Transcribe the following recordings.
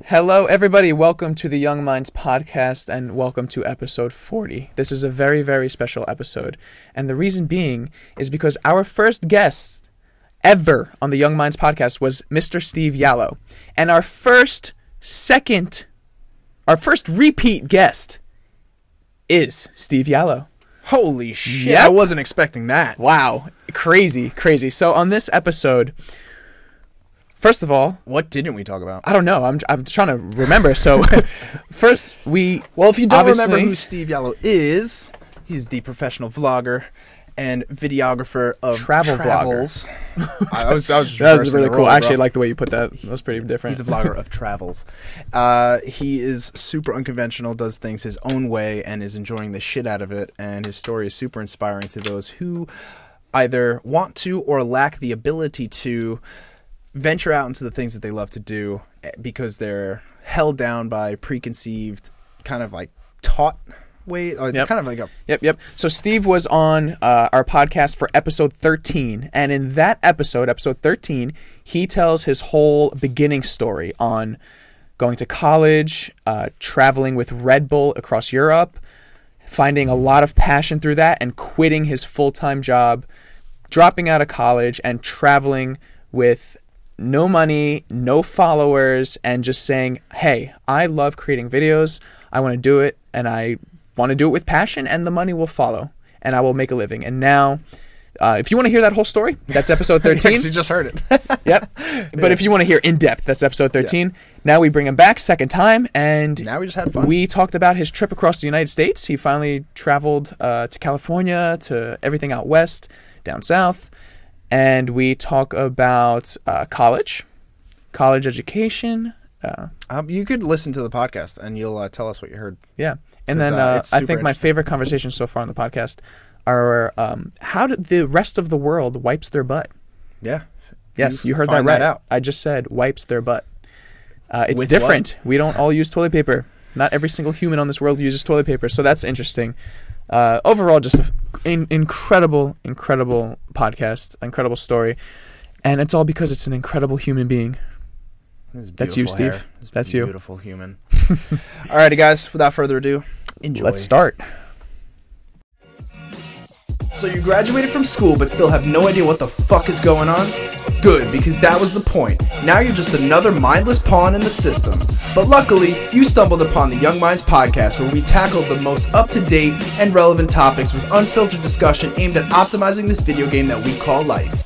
Hello, everybody. Welcome to the Young Minds podcast, and welcome to episode 40. This is a very, very special episode, and the reason being is because our first guest ever on the Young Minds podcast was Mr. Steve Yallo, and our first repeat guest is Steve Yallo. Holy shit, Yep. I wasn't expecting that. Wow, crazy. So on this episode, first of all, What didn't we talk about? I don't know. I'm trying to remember. So first, Well, if you don't obviously remember who Steve Yallo is, he's the professional vlogger and videographer of Travel travels. I was just that was reversing really the cool. role, I actually bro. like the way you put that. That was pretty different. He's a vlogger of travels. He is super unconventional, does things his own way, and is enjoying the shit out of it. And his story is super inspiring to those who either want to or lack the ability to venture out into the things that they love to do because they're held down by preconceived, kind of like taught way, or Yep. kind of like a Yep. So Steve was on our podcast for episode 13, and in that episode 13, he tells his whole beginning story on going to college, traveling with Red Bull across Europe, finding a lot of passion through that, and quitting his full-time job, dropping out of college, and traveling with no money, no followers, and just saying, hey, I love creating videos, I want to do it, and I want to do it with passion, and the money will follow, and I will make a living. And now, if you want to hear that whole story, that's episode 13. You just heard it. Yep. But if you want to hear in depth, that's episode 13. Yes. Now we bring him back second time, and Now we just had fun. We talked about his trip across the United States. He finally traveled to California, to everything out west, down south. And we talk about college education. You could listen to the podcast and you'll tell us what you heard. Yeah. And 'Cause, then it's I super think my interesting. favorite conversations so far on the podcast are how did the rest of the world wipes their butt. Yeah. Yes, you heard that find right. out. I just said wipes their butt. It's With different. We don't all use toilet paper. Not every single human on this world uses toilet paper, so that's interesting. Overall, just an incredible podcast, incredible story, and it's all because it's an incredible human being. That's you, Steve. That's you. Beautiful human. Alrighty, guys. Without further ado, enjoy. Let's start. So you graduated from school but still have no idea what the fuck is going on? Good, because that was the point. Now you're just another mindless pawn in the system. But luckily, you stumbled upon the Young Minds podcast, where we tackle the most up-to-date and relevant topics with unfiltered discussion aimed at optimizing this video game that we call life.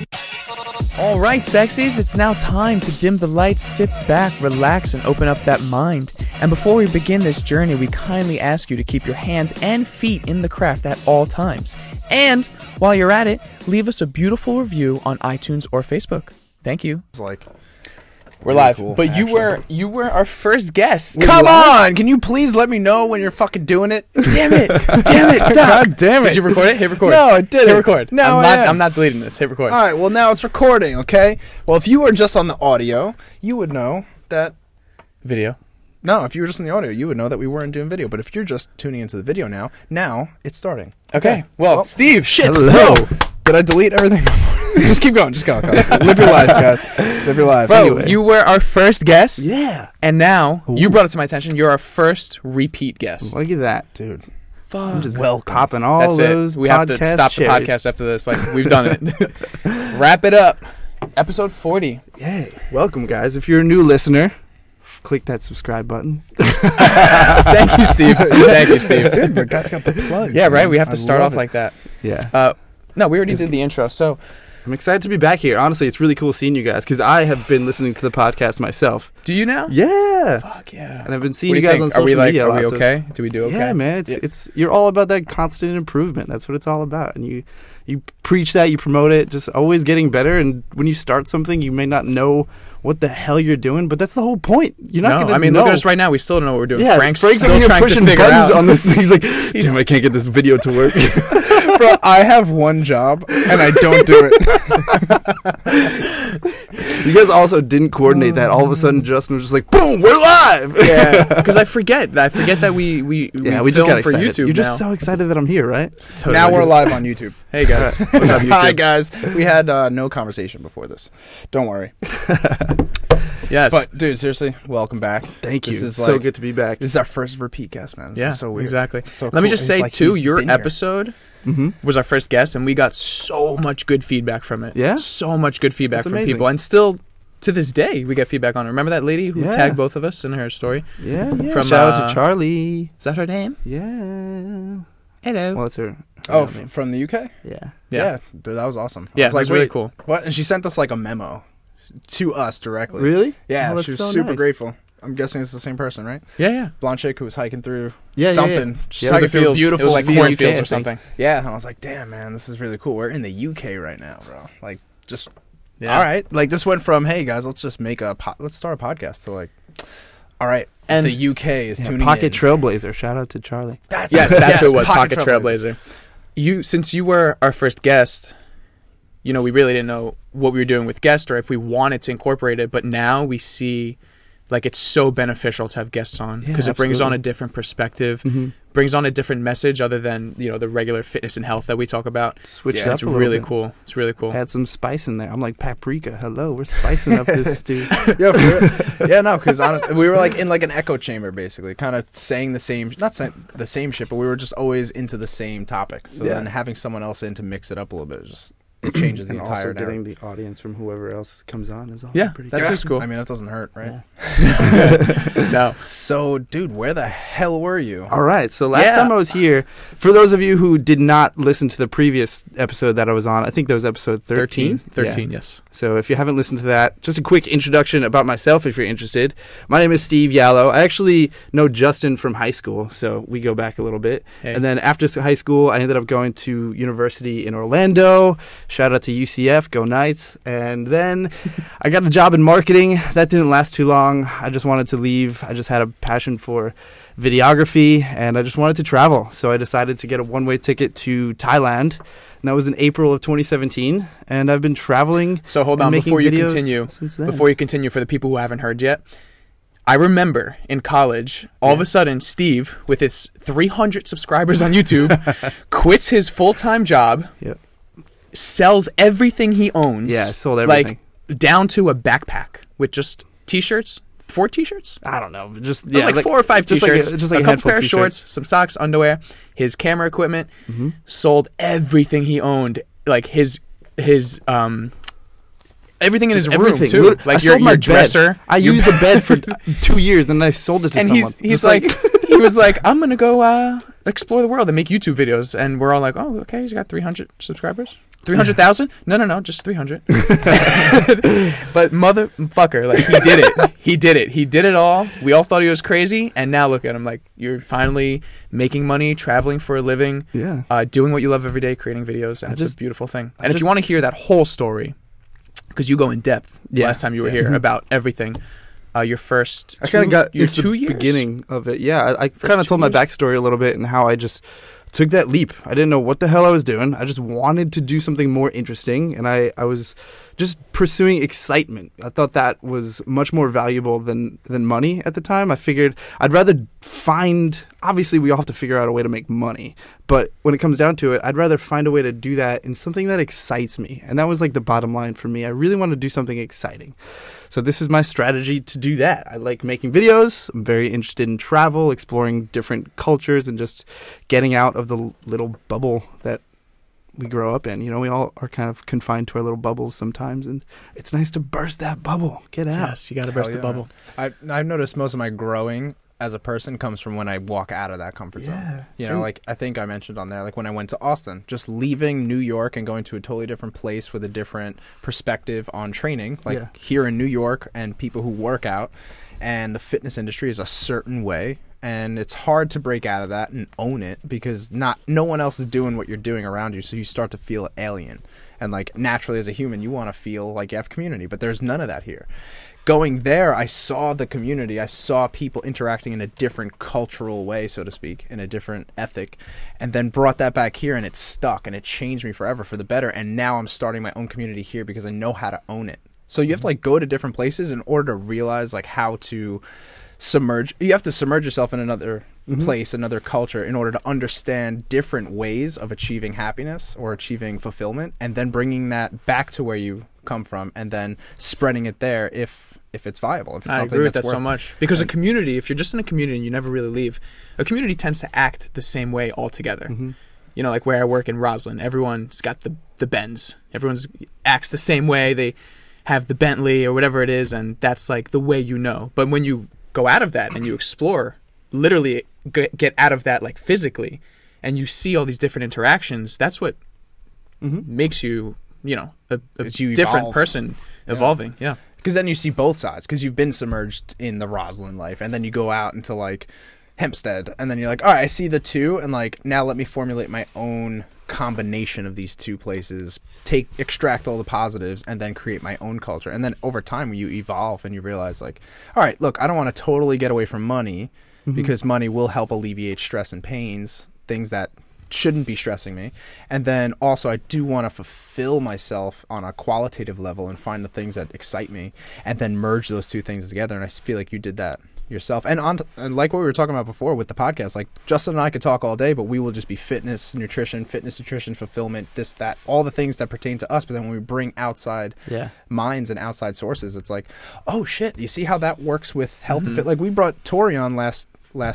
All right, sexies, it's now time to dim the lights, sit back, relax, and open up that mind. And before we begin this journey, we kindly ask you to keep your hands and feet in the craft at all times. And while you're at it, leave us a beautiful review on iTunes or Facebook. Thank you. It's like, We're really live, cool, but actually. you were our first guest. Come on! Can you please let me know when you're fucking doing it? Damn it! Stop! God damn it! Did you record it? Hit record. No, I didn't. Hit record. No, I'm not deleting this. Hit record. All right, well, now it's recording, okay? Well, if you were just on the audio, you would know that... Video. No, if you were just on the audio, you would know that we weren't doing video. But if you're just tuning into the video now it's starting. Okay. Well, Steve. Shit. Hello. No. Did I delete everything? Just keep going. Just go. Live your life, guys. Live your life. Bro, Anyway. you were our first guest. Yeah. And now, you brought it to my attention, you're our first repeat guest. Look at that. Dude. I'm just Welcome. popping all That's those it. We have to podcast stop the cherries. podcast after this. Like, we've done it. Wrap it up. Episode 40. Yay. Welcome, guys. If you're a new listener, click that subscribe button. Thank you, Steve. Thank you, Steve. Dude, the guy's got the plugs. Yeah, right? man. We have I to start love off it. like that. Yeah. No, we already did the intro, so... I'm excited to be back here. Honestly, it's really cool seeing you guys because I have been listening to the podcast myself. Do you now? Yeah. Fuck yeah. And I've been seeing What do you guys think? on social media. Are we lots of- okay? Do we do okay? Yeah, man. It's you're all about that constant improvement. That's what it's all about. And you preach that, you promote it, just always getting better. And when you start something, you may not know what the hell you're doing, but that's the whole point. You're not No, gonna I mean, know. look at us right now. We still don't know what we're doing. Yeah, Frank's over still here trying to pushing figure buttons out. on this thing. He's like, damn, I can't get this video to work. Bro, I have one job, and I don't do it. You guys also didn't coordinate that. All of a sudden, Justin was just like, boom, we're live. Yeah, because I forget that we just film got for excited. YouTube. You're just now. so excited that I'm here, right? Totally. Now we're live on YouTube. Hey guys, what's up, YouTube? Hi, guys. We had no conversation before this. Don't worry. Yes. But dude, seriously, welcome back. Thank you. This is so like- good to be back. This is our first repeat guest, man. This yeah, is so weird. exactly. So Let me cool. just It's say like too, he's your been here. episode Mm-hmm. was our first guest, and we got so much good feedback from it. Yeah? So much good feedback That's from amazing. people, and still to this day we get feedback on it. Remember that lady who Yeah. tagged both of us in her story? Yeah. From, Shout out to Charlie. Is that her name? Yeah. Hello. Well, it's her. Oh, real name. from the UK? Yeah. Yeah. Dude, that was awesome. Yeah, I was like, it was really wait, cool. What? And she sent us like a memo to us directly. Really? Yeah, Oh, that's she was so super nice. grateful. I'm guessing it's the same person, right? Yeah, yeah. Blonde chick who was hiking through Yeah, something. yeah. She's Yeah, hiking The through fields. beautiful It was like fields. cornfields I or think. something. Yeah, and I was like, damn, man, this is really cool. We're in the UK right now, bro. Like, just Yeah. all right. Like, this went from, hey guys, let's just make let's start a podcast to like, all right, And- the UK is Yeah, tuning Pocket in. Trailblazer. Shout out to Charlie. That's Yes, that's who it was. Pocket Pocket Trailblazer. Since you were our first guest, we really didn't know what we were doing with guests or if we wanted to incorporate it. But now we see, like, it's so beneficial to have guests on Yeah, because it brings on absolutely. a different perspective, Mhm. brings on a different message other than the regular fitness and health that we talk about. Switch Yeah, it up It's a little really bit. cool. It's really cool. Add some spice in there. I'm like paprika. Hello, we're spicing up this stew. Yeah, for real. Yeah, no, because honestly, we were like in like an echo chamber, basically, kind of saying the same, not saying the same shit, but we were just always into the same topics. So Yeah. then having someone else in to mix it up a little bit, it changes the And entire also narrative. getting the audience from whoever else comes on is also Yeah, pretty that's good. just cool. I mean, that doesn't hurt, right? No. So, dude, where the hell were you? All right. So last Yeah. time I was here, for those of you who did not listen to the previous episode that I was on, I think that was episode 13. 13, Yeah. yes. So if you haven't listened to that, just a quick introduction about myself if you're interested. My name is Steve Yallow. I actually know Justin from high school, so we go back a little bit. Hey. And then after high school, I ended up going to university in Orlando. Shout out to UCF, go Knights. And then I got a job in marketing. That didn't last too long. I just wanted to leave. I just had a passion for videography, and I just wanted to travel. So I decided to get a one-way ticket to Thailand. And that was in April of 2017. And I've been traveling. So hold and on making before you videos continue. since then. Before you continue, for the people who haven't heard yet, I remember in college, all of a sudden, Steve, with his 300 subscribers on YouTube, quits his full-time job, Yep. sells everything he owns. Yeah, I sold everything. Like, down to a backpack with just T-shirts, 4 T-shirts? I don't know. Just It was like 4 or 5 just like T-shirts, just like a handful couple pair of t-shirts. shorts, some socks, underwear, his camera equipment, sold everything he owned, like his everything in his room Everything. too, Lit- I like sold your my dresser. Bed. I your used a bed for 2 years, and then I sold it to and someone. he's Just like he was like, I'm gonna go explore the world and make YouTube videos, and we're all like, oh, okay, he's got 300 subscribers, 300,000? No, just 300. But motherfucker, like he did it all. We all thought he was crazy, and now look at him, like, you're finally making money, traveling for a living, Yeah. doing what you love every day, creating videos, and it's just- a beautiful thing. I And if just- you want to hear that whole story, because you go in depth Yeah. last time you were here about everything. Your first I kind of got your into 2 the years. beginning of it. Yeah, I kind of 2 told my years? backstory a little bit and how I just took that leap. I didn't know what the hell I was doing. I just wanted to do something more interesting, and I was just pursuing excitement. I thought that was much more valuable than money at the time. I figured I'd rather find, obviously we all have to figure out a way to make money, but when it comes down to it, I'd rather find a way to do that in something that excites me. And that was like the bottom line for me. I really want to do something exciting. So this is my strategy to do that. I like making videos. I'm very interested in travel, exploring different cultures, and just getting out of the little bubble that we grow up in. You know, we all are kind of confined to our little bubbles sometimes, and it's nice to burst that bubble. Get out. Yes, you got to burst Hell the yeah. bubble. I've noticed most of my growing as a person comes from when I walk out of that comfort Yeah. zone. You know, And- like I think I mentioned on there, like when I went to Austin, just leaving New York and going to a totally different place with a different perspective on training. Like Yeah. here in New York, and people who work out, and the fitness industry is a certain way, and it's hard to break out of that and own it because no one else is doing what you're doing around you, so you start to feel alien. And like naturally as a human, you want to feel like you have community, but there's none of that here. Going there, I saw the community. I saw people interacting in a different cultural way, so to speak, in a different ethic, and then brought that back here, and it stuck, and it changed me forever for the better. And now I'm starting my own community here because I know how to own it. So you have to like go to different places in order to realize like how to submerge. You have to submerge yourself in another place, another culture, in order to understand different ways of achieving happiness or achieving fulfillment, and then bringing that back to where you come from, and then spreading it there if if it's viable, if it's I something agree with that's that so worth. much. Because a community, if you're just in a community and you never really leave, a community tends to act the same way altogether. You know, like where I work in Roslyn, everyone's got the Benz. Everyone's acts the same way. They have the Bentley or whatever it is, and that's like the way you know. But when you go out of that and you explore, literally get out of that like physically, and you see all these different interactions, that's what makes you, you know, a You different evolve. person evolving. Yeah. Because then you see both sides, because you've been submerged in the Roslyn life, and then you go out into like Hempstead, and then you're like, all right, I see the two, and like now let me formulate my own combination of these two places, extract all the positives, and then create my own culture. And then over time you evolve and you realize like, all right, look, I don't want to totally get away from money, because money will help alleviate stress and pains, things that shouldn't be stressing me. And then also I do want to fulfill myself on a qualitative level and find the things that excite me, and then merge those two things together. And I feel like you did that yourself. And like what we were talking about before with the podcast, like Justin and I could talk all day, but we will just be fitness, nutrition, fulfillment, this, that, all the things that pertain to us. But then when we bring outside minds and outside sources, it's like, oh shit, you see how that works with health and fit. Like we brought Tori on last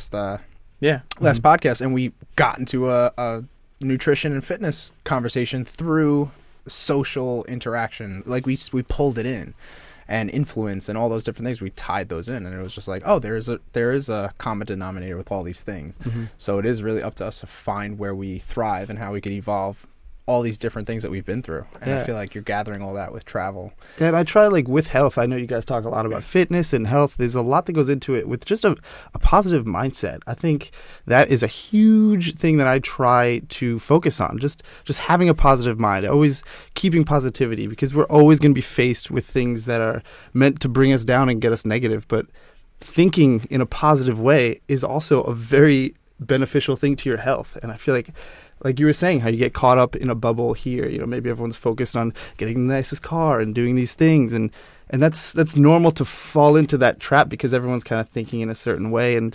podcast, and we got into a nutrition and fitness conversation through social interaction. Like we pulled it in, and influence and all those different things, we tied those in, and it was just like, oh, there is a common denominator with all these things. So it is really up to us to find where we thrive and how we can evolve all these different things that we've been through. And I feel like you're gathering all that with travel. Yeah, and I try, like, with health, I know you guys talk a lot about fitness and health. There's a lot that goes into it with just a positive mindset. I think that is a huge thing that I try to focus on, just having a positive mind, always keeping positivity, because we're always going to be faced with things that are meant to bring us down and get us negative. But thinking in a positive way is also a very beneficial thing to your health. And I feel like you were saying, how you get caught up in a bubble here. You know, maybe everyone's focused on getting the nicest car and doing these things, and that's normal to fall into that trap because everyone's kind of thinking in a certain way. And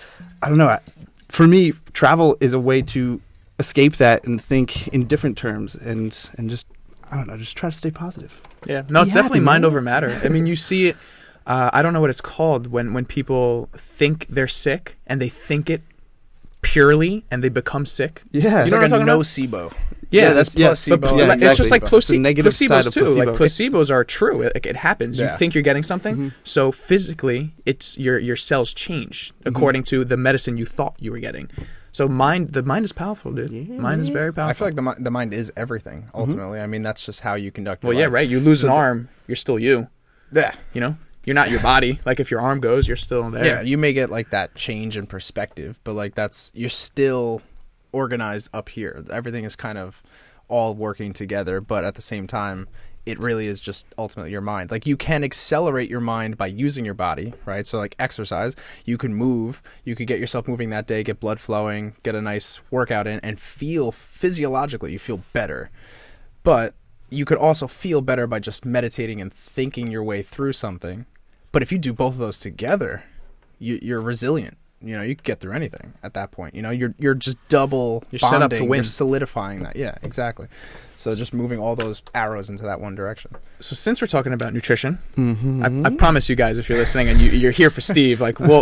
I don't know. For me, travel is a way to escape that and think in different terms, and just, I don't know, just try to stay positive. Yeah, no, it's definitely happy, mind man. over matter. I mean, you see it. I don't know what it's called when people think they're sick and they think it purely and they become sick. Yeah, It's You know like what I'm a talking about? nocebo. Yeah, that's yeah, placebo. but- yeah, It's just like exactly. It's the negative side placebos of too. Like placebo. placebos are true. It happens. You Yeah. think you're getting something, so physically, it's your cells change according to the medicine you thought you were getting. So the mind is powerful, dude. Mind is very powerful. I feel like the mind is everything, ultimately. I mean, that's just how you conduct your well, yeah, life. right. You lose an arm, you're still you. Yeah. You know, you're not your body. Like if your arm goes, you're still there. Yeah, you may get like that change in perspective, but like you're still organized up here. Everything is kind of all working together, but at the same time, it really is just ultimately your mind. Like you can accelerate your mind by using your body, right? So like exercise, you can move, you could get yourself moving that day, get blood flowing, get a nice workout in, and feel physiologically, you feel better. But you could also feel better by just meditating and thinking your way through something. But if you do both of those together, you're resilient. You know, you can get through anything at that point. You know, you're just double You're bonding. set up to win. You're solidifying that. Yeah, exactly. So just moving all those arrows into that one direction. So since we're talking about nutrition, I promise you guys, if you're listening and you're here for Steve, like, well,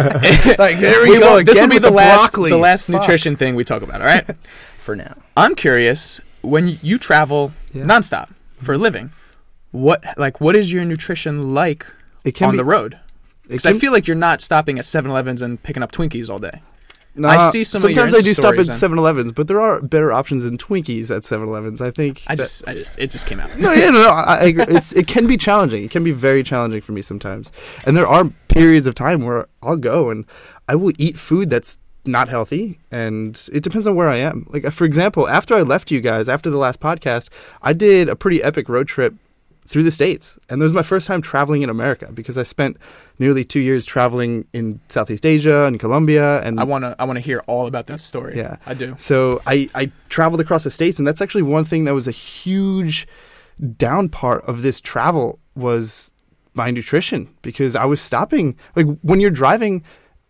Like there we go. This will again be with the last broccoli. Fuck. nutrition thing we talk about. All right. For now. I'm curious, when you travel nonstop for a living, what is your nutrition like It can on be- the road? It Because I can- feel like you're not stopping at 7-Elevens and picking up Twinkies all day. Nah, I see some of your sometimes I do Insta stop at stories and- 7-Elevens, but there are better options than Twinkies at 7-Elevens. I think. It just came out. No, I agree. It can be challenging. It can be very challenging for me sometimes. And there are periods of time where I'll go and I will eat food that's not healthy, and it depends on where I am. Like, for example, after I left you guys, after the last podcast, I did a pretty epic road trip through the States. And it was my first time traveling in America because I spent nearly 2 years traveling in Southeast Asia and Colombia. And I wanna hear all about that story. Yeah. I do. So I traveled across the States, and that's actually one thing that was a huge down part of this travel was my nutrition, because I was stopping. Like when you're driving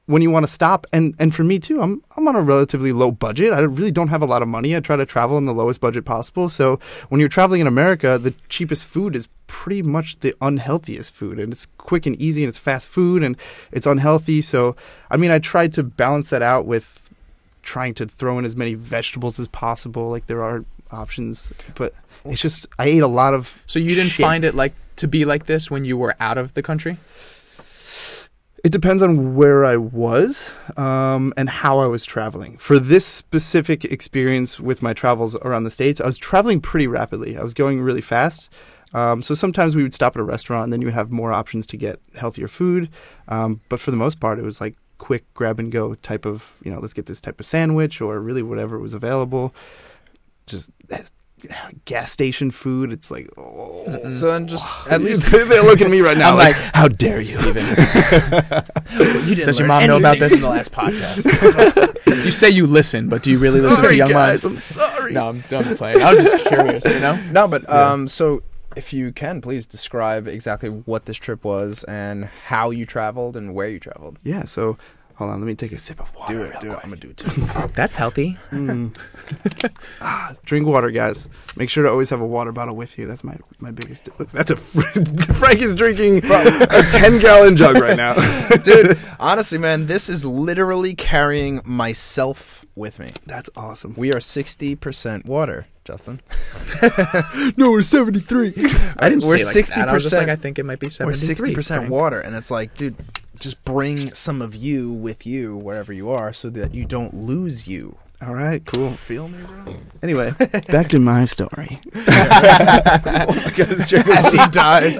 when you want to stop, and for me too, I'm on a relatively low budget. I really don't have a lot of money. I try to travel in the lowest budget possible. So when you're traveling in America, the cheapest food is pretty much the unhealthiest food, and it's quick and easy, and it's fast food, and it's unhealthy. So I mean, I tried to balance that out with trying to throw in as many vegetables as possible. Like, there are options, but it's just I ate a lot of. So you didn't shit. find it like to be like this when you were out of the country? It depends on where I was and how I was traveling. For this specific experience with my travels around the States, I was traveling pretty rapidly. I was going really fast. So sometimes we would stop at a restaurant, and then you would have more options to get healthier food. But for the most part, it was like quick grab and go type of, let's get this type of sandwich, or really whatever was available. Just gas station food. It's like, oh. So then just at least they're looking at me right now. I'm like, how dare you, Steven? you didn't Does your learn mom know about anything this? in the last podcast. You say you listen, but do you really listen to Sorry, Young guys, Minds? I'm sorry. No, I'm done playing. I was just curious, No, but so if you can, please describe exactly what this trip was and how you traveled and where you traveled. Yeah, so hold on, let me take a sip of water. Do it. I'm gonna do it too. That's healthy. Drink water, guys. Make sure to always have a water bottle with you. That's my biggest. That's Frank is drinking a 10-gallon jug right now. Dude, honestly, man, this is literally carrying myself with me. That's awesome. We are 60% water, Justin. No, we're 73. I didn't We're say like that. I was just 60%. like, I think it might be 73. We're 60% Frank. water, and it's like, dude, just bring some of you with you wherever you are, so that you don't lose you. All right, cool. Feel me, bro? Anyway, back to my story. Oh my God, as he dies.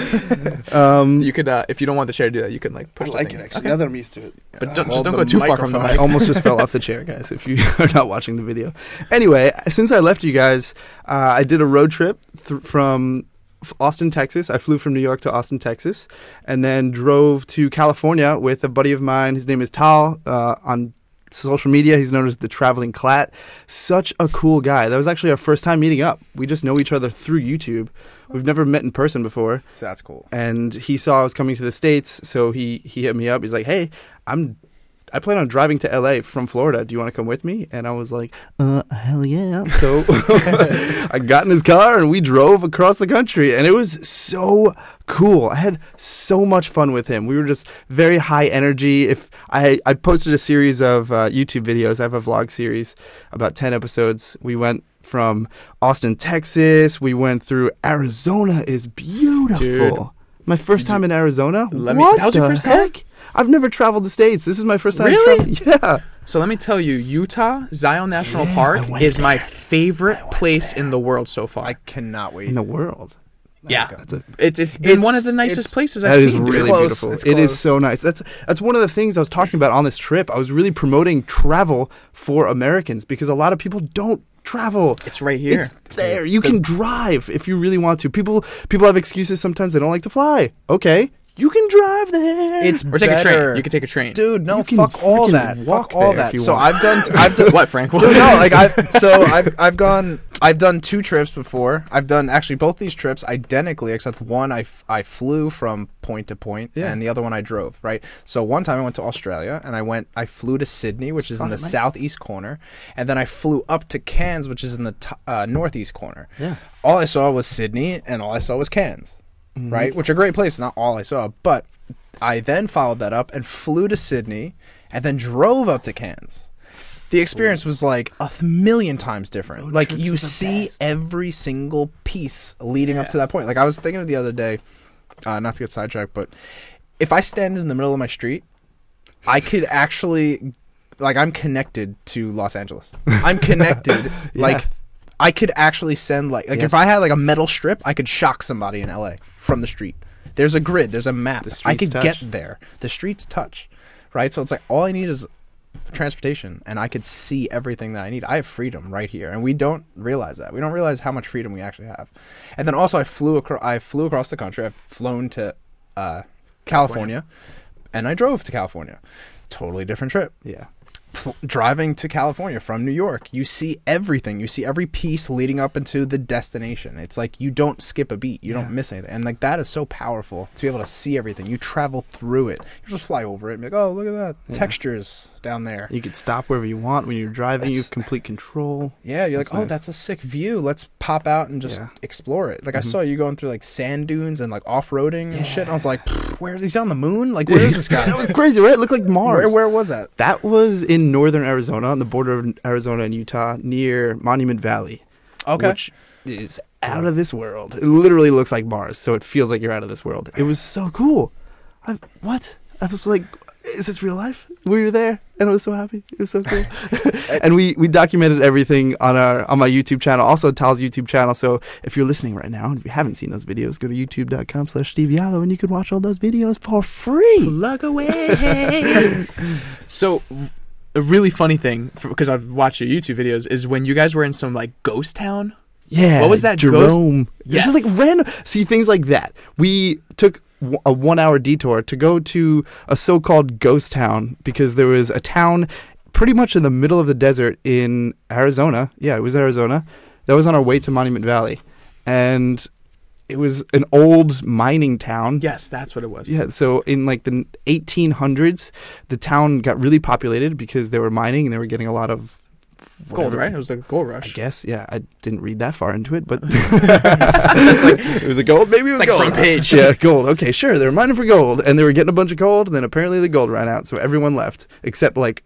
You could, if you don't want the chair to do that, you can like push I the like thing. it, actually. Okay. Now that I'm used to it. But just Well, don't the go too far from the microphone. I mic. almost just fell off the chair, guys, if you are not watching the video. Anyway, since I left you guys, I did a road trip from Austin, Texas. I flew from New York to Austin, Texas, and then drove to California with a buddy of mine. His name is Tal. On social media, he's known as the Traveling Clat. Such a cool guy. That was actually our first time meeting up. We just know each other through YouTube. We've never met in person before. So that's cool. And he saw I was coming to the States, so he hit me up. He's like, hey, I plan on driving to LA from Florida. Do you want to come with me? And I was like, hell yeah. So I got in his car and we drove across the country, and it was so cool. I had so much fun with him. We were just very high energy. If I posted a series of YouTube videos. I have a vlog series, about 10 episodes. We went from Austin, Texas. We went through Arizona. Is beautiful. Dude. My first time in Arizona. That What was your the first time? heck? I've never traveled the States. This is my first time. Really? Yeah. So let me tell you, Utah, Zion National Yeah, Park I went is my there. favorite place in the world so far. I cannot wait. In the world. yeah, That's a, it's been It's- one of the nicest it's- places that I've is seen. really close. beautiful. It's It is close. so nice. That's one of the things I was talking about on this trip. I was really promoting travel for Americans because a lot of people don't travel. It's right here. It's there. You can drive if you really want to. People have excuses sometimes. They don't like to fly. Okay, you can drive there. It's Or take a train. better. You can take a train. Dude, no, You can fuck all freaking that. walk Fuck all there if that. you So want. I've done What, Frank? Dude, no, like I've done 2 trips before. I've done actually both these trips identically, except one I flew from point to point, Yeah. and the other one I drove. Right. So one time I went to Australia, and I flew to Sydney, which is in the Fun, man. southeast corner, and then I flew up to Cairns, which is in the northeast corner. Yeah. All I saw was Sydney, and all I saw was Cairns. Right, which are great places. Not all I saw, but I then followed that up and flew to Sydney, and then drove up to Cairns. The experience was like a million times different. Road Like trips you are the see best. every single piece leading up to that point. Like I was thinking of the other day, not to get sidetracked, but if I stand in the middle of my street, I could actually, like, I'm connected to Los Angeles. I'm connected. Yeah. Like I could actually send like Yes. if I had like a metal strip, I could shock somebody in LA from the street. There's a grid. There's a map. The I streets could touch. get there. The streets touch, right? So it's like all I need is transportation, and I could see everything that I need. I have freedom right here, and we don't realize that. We don't realize how much freedom we actually have. And then also, I flew across the country. I've flown to California, and I drove to California. Totally different trip. Yeah. driving to California from New York, you see everything. You see every piece leading up into the destination. It's like you don't skip a beat. You don't miss anything. And like that is so powerful to be able to see everything. You travel through it. You just fly over it and be like, oh, look at that. Textures down there. You could stop wherever you want when you're driving. You have complete control. Yeah, you're like, oh, nice. that's a sick view. Let's pop out and just explore it. Like I saw you going through like sand dunes and like off-roading and shit. And I was like, where is he on the moon? Like, where is this guy? That was crazy, right? It looked like Mars. Where was that? That was in northern Arizona, on the border of Arizona and Utah, near Monument Valley. Okay. Which is out of this world. It literally looks like Mars, so it feels like you're out of this world. It was so cool. What? I was like, is this real life? Were you there? And I was so happy. It was so cool. And we documented everything on my YouTube channel, also Tal's YouTube channel. So if you're listening right now and if you haven't seen those videos, go to youtube.com/SteveYalo and you can watch all those videos for free. Plug away. So a really funny thing, because I've watched your YouTube videos, is when you guys were in some like ghost town. Yeah. What was that? Jerome. Yes. Just like random. See, things like that. We took a 1-hour detour to go to a so-called ghost town because there was a town pretty much in the middle of the desert in Arizona. Yeah, it was Arizona. That was on our way to Monument Valley. And it was an old mining town. Yes, that's what it was. Yeah, so in like the 1800s, the town got really populated because they were mining and they were getting a lot of gold, right? It was the gold rush. I guess, yeah. I didn't read that far into it, but it's like, it was a gold. Maybe it was like gold. front page. Yeah, gold. Okay, sure. They were mining for gold, and they were getting a bunch of gold, and then apparently the gold ran out, so everyone left, except like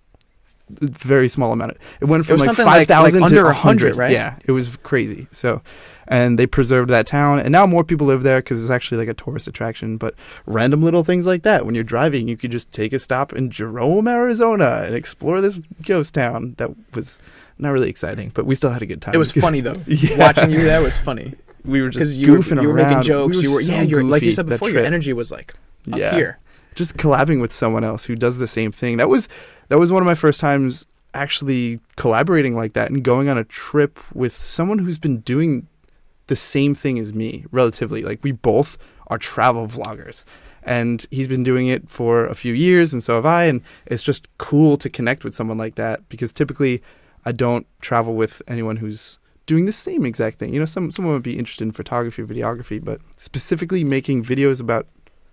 a very small amount. It went from like 5,000 to under 100, right? Yeah, it was crazy. So, and they preserved that town, and now more people live there because it's actually like a tourist attraction. But random little things like that, when you're driving, you could just take a stop in Jerome, Arizona, and explore this ghost town. That was not really exciting, but we still had a good time. It was funny though. Yeah. Watching you there was funny. We were just you goofing were around. making jokes. We You were so you're like you goofy said that before. Your trip. energy was like up here. Just collabing with someone else who does the same thing. That was one of my first times actually collaborating like that and going on a trip with someone who's been doing the same thing as me, relatively. Like, we both are travel vloggers, and he's been doing it for a few years, and so have I, and it's just cool to connect with someone like that, because typically I don't travel with anyone who's doing the same exact thing. You know, someone would be interested in photography or videography, but specifically making videos about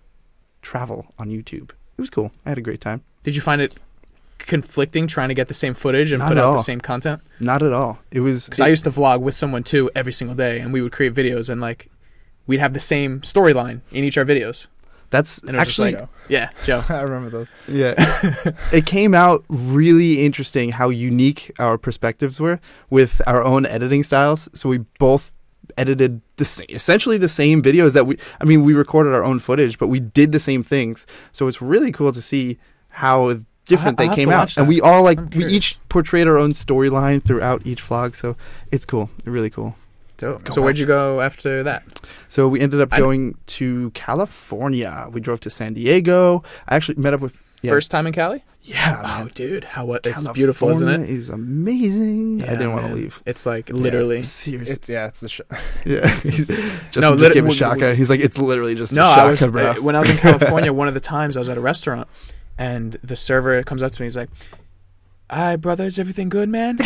travel on YouTube. It was cool. I had a great time. Did you find it conflicting trying to get the same footage and Not put at out all. the same content? Not at all. It was... Because I used to vlog with someone too every single day, and we would create videos, and like we'd have the same storyline in each of our videos. That's And it was actually... just like, yeah, Joe. I remember those. Yeah. It came out really interesting how unique our perspectives were with our own editing styles. So we both edited essentially the same videos that we recorded our own footage, but we did the same things. So it's really cool to see how different I'll they have came to out. watch that. And we all I'm we curious. each portrayed our own storyline throughout each vlog. So it's cool. Really cool. Dope. So where'd you go after that? So we ended up going to California. We drove to San Diego. I actually met up with... First time in Cali? Yeah. Oh, man. dude, it's beautiful, isn't California it? is amazing. I didn't want to man. leave. It's like literally. Yeah, seriously. It's the Yeah. Justin No, just gave a lit- shaka. He's like, it's literally just No, a I shaka, was bro. when I was in California. One of the times I was at a restaurant, and the server comes up to me. He's like, "Hi, brother, is everything good, man?"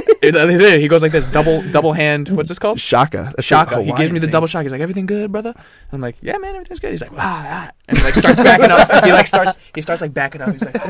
He goes like this, double hand. What's this called? Shaka. That's a Shaka. He Hawaiian gives me the thing. double shaka. He's like, "Everything good, brother?" I'm like, "Yeah, man, everything's good." He's like, "Ah," and he like starts backing up. He starts like backing up. He's like,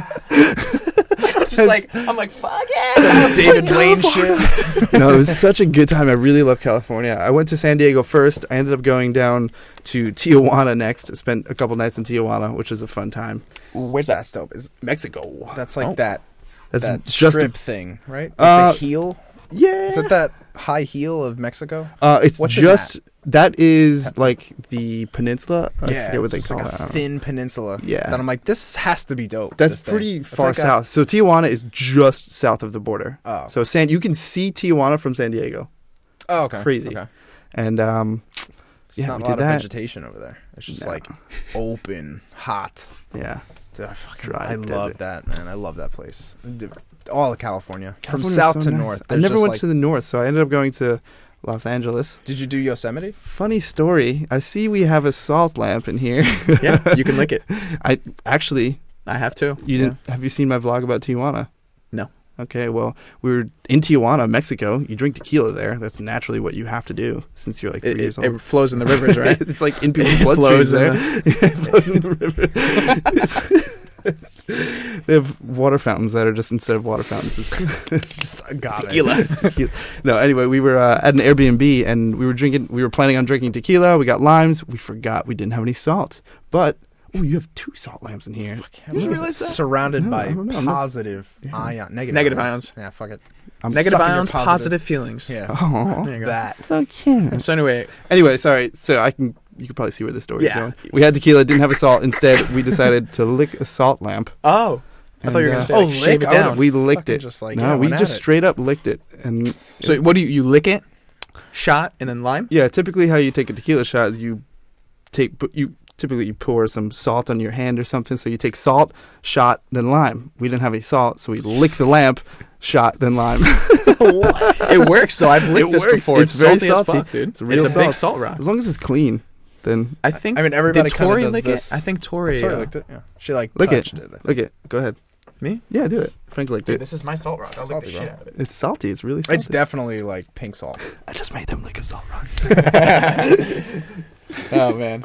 it's just like, I'm like, "Fuck yeah!" Some David Blaine shit. No, it was such a good time. I really love California. I went to San Diego first. I ended up going down to Tijuana next. I spent a couple nights in Tijuana, which was a fun time. Where's that? That's dope. Mexico. That's like Oh. that That's strip just a, thing, right? Like Uh, the heel. yeah. Is it that high heel of Mexico? It's What's in just that is like the peninsula. I Yeah, forget what it's they just call like it. a thin peninsula. Yeah. That I'm like, this has to be dope. That's this thing. pretty I far think that's- south. So Tijuana is just south of the border. Oh. So you can see Tijuana from San Diego, Oh, okay. crazy. Okay. and It's Yeah, not we a lot did of that. vegetation over there. It's just No. like open, hot. yeah, Dude, Dry I desert. love that, man. I love that place. Dude, all of California. From California's south so to nice. north. I there's never just went like- to the north, so I ended up going to Los Angeles. Did you do Yosemite? Funny story. I see we have a salt lamp in here. Yeah, you can lick it. I actually, I have to. you didn't. Have you seen my vlog about Tijuana? No. Okay, well, we were in Tijuana, Mexico. You drink tequila there. That's naturally what you have to since you're like 3 years old. It flows in the rivers, right? It's like in people's flows bloodstreams there. It flows in the river. They have water fountains that are just, instead of water fountains, it's Just got Tequila. tequila. No, anyway, we were at an Airbnb and we were planning on drinking tequila. We got limes. We forgot we didn't have any salt. But, oh, you have 2 salt lamps in here. You didn't realize that? Surrounded No, by I don't know. I'm not- positive negative Negative ions. Yeah, fuck it. I'm Negative sucking your ions, positive feelings. Yeah, Oh, There you go. that. so cute. So anyway, Anyway, sorry. So you could probably see where the story is Yeah. going. We had tequila, didn't have a salt. Instead, we decided to lick a salt lamp. oh, I thought you were And, gonna say oh, like, shave lick? it I would've down. We licked Fucking it. just like, no, yeah, we went just at it. straight up licked it. And So what do you lick it, shot, and then lime? yeah, typically how you take a tequila shot is typically you pour some salt on your hand or something. So you take salt, shot, then lime. We didn't have any salt, so we licked the lamp, shot, then lime. It works though. I've licked It this works. before. It's, It's very salty as salty. fuck, dude. It's a real a big salt. salt rock. As long as it's clean, then I think. I mean, everybody did kinda Tori does lick this. it? I think Tori. Tori licked it. Yeah, she like Lick it. touched it. I think. lick it. Go ahead. Me? Yeah, do it. Frank licked Dude, it. this is my salt rock. I'll lick the Salty, shit bro. out of it. It's salty. It's really salty. It's definitely like pink salt. I just made them lick a salt rock. Oh man.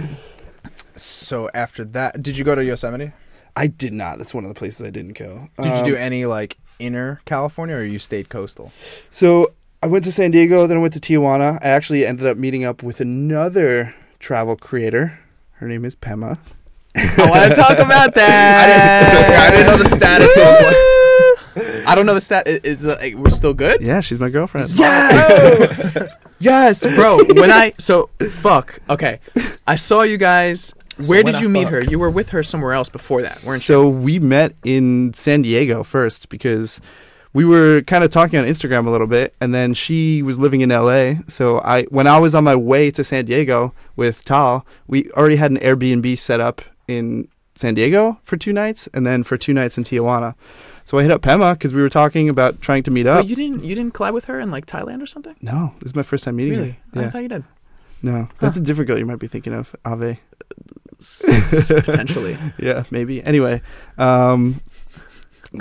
So after that, did you go to Yosemite? I did not. That's one of the places I didn't go. Did you do any like inner California, or you stayed coastal? So I went to San Diego, then I went to Tijuana. I actually ended up meeting up with another travel creator. Her name is Pema. I want to talk about that. I didn't know the status. So I was like, I don't know the stat. Is we're still good? Yeah, she's my girlfriend. Yes. Yes, bro. Fuck. Okay, I saw you guys. Where when did I you meet her? fuck. You were with her somewhere else before that, weren't you? So we met in San Diego first because we were kind of talking on Instagram a little bit, and then she was living in LA. So when I was on my way to San Diego with Tal, we already had an Airbnb set up in San Diego for 2 nights, and then for 2 nights in Tijuana. So I hit up Pema because we were talking about trying to meet up. Wait, you didn't collab with her in like Thailand or something? No, this is my first time meeting Really? her. I Yeah. thought you did. No, that's a different girl you might be thinking of, Ave. Potentially. Yeah, maybe. Anyway, they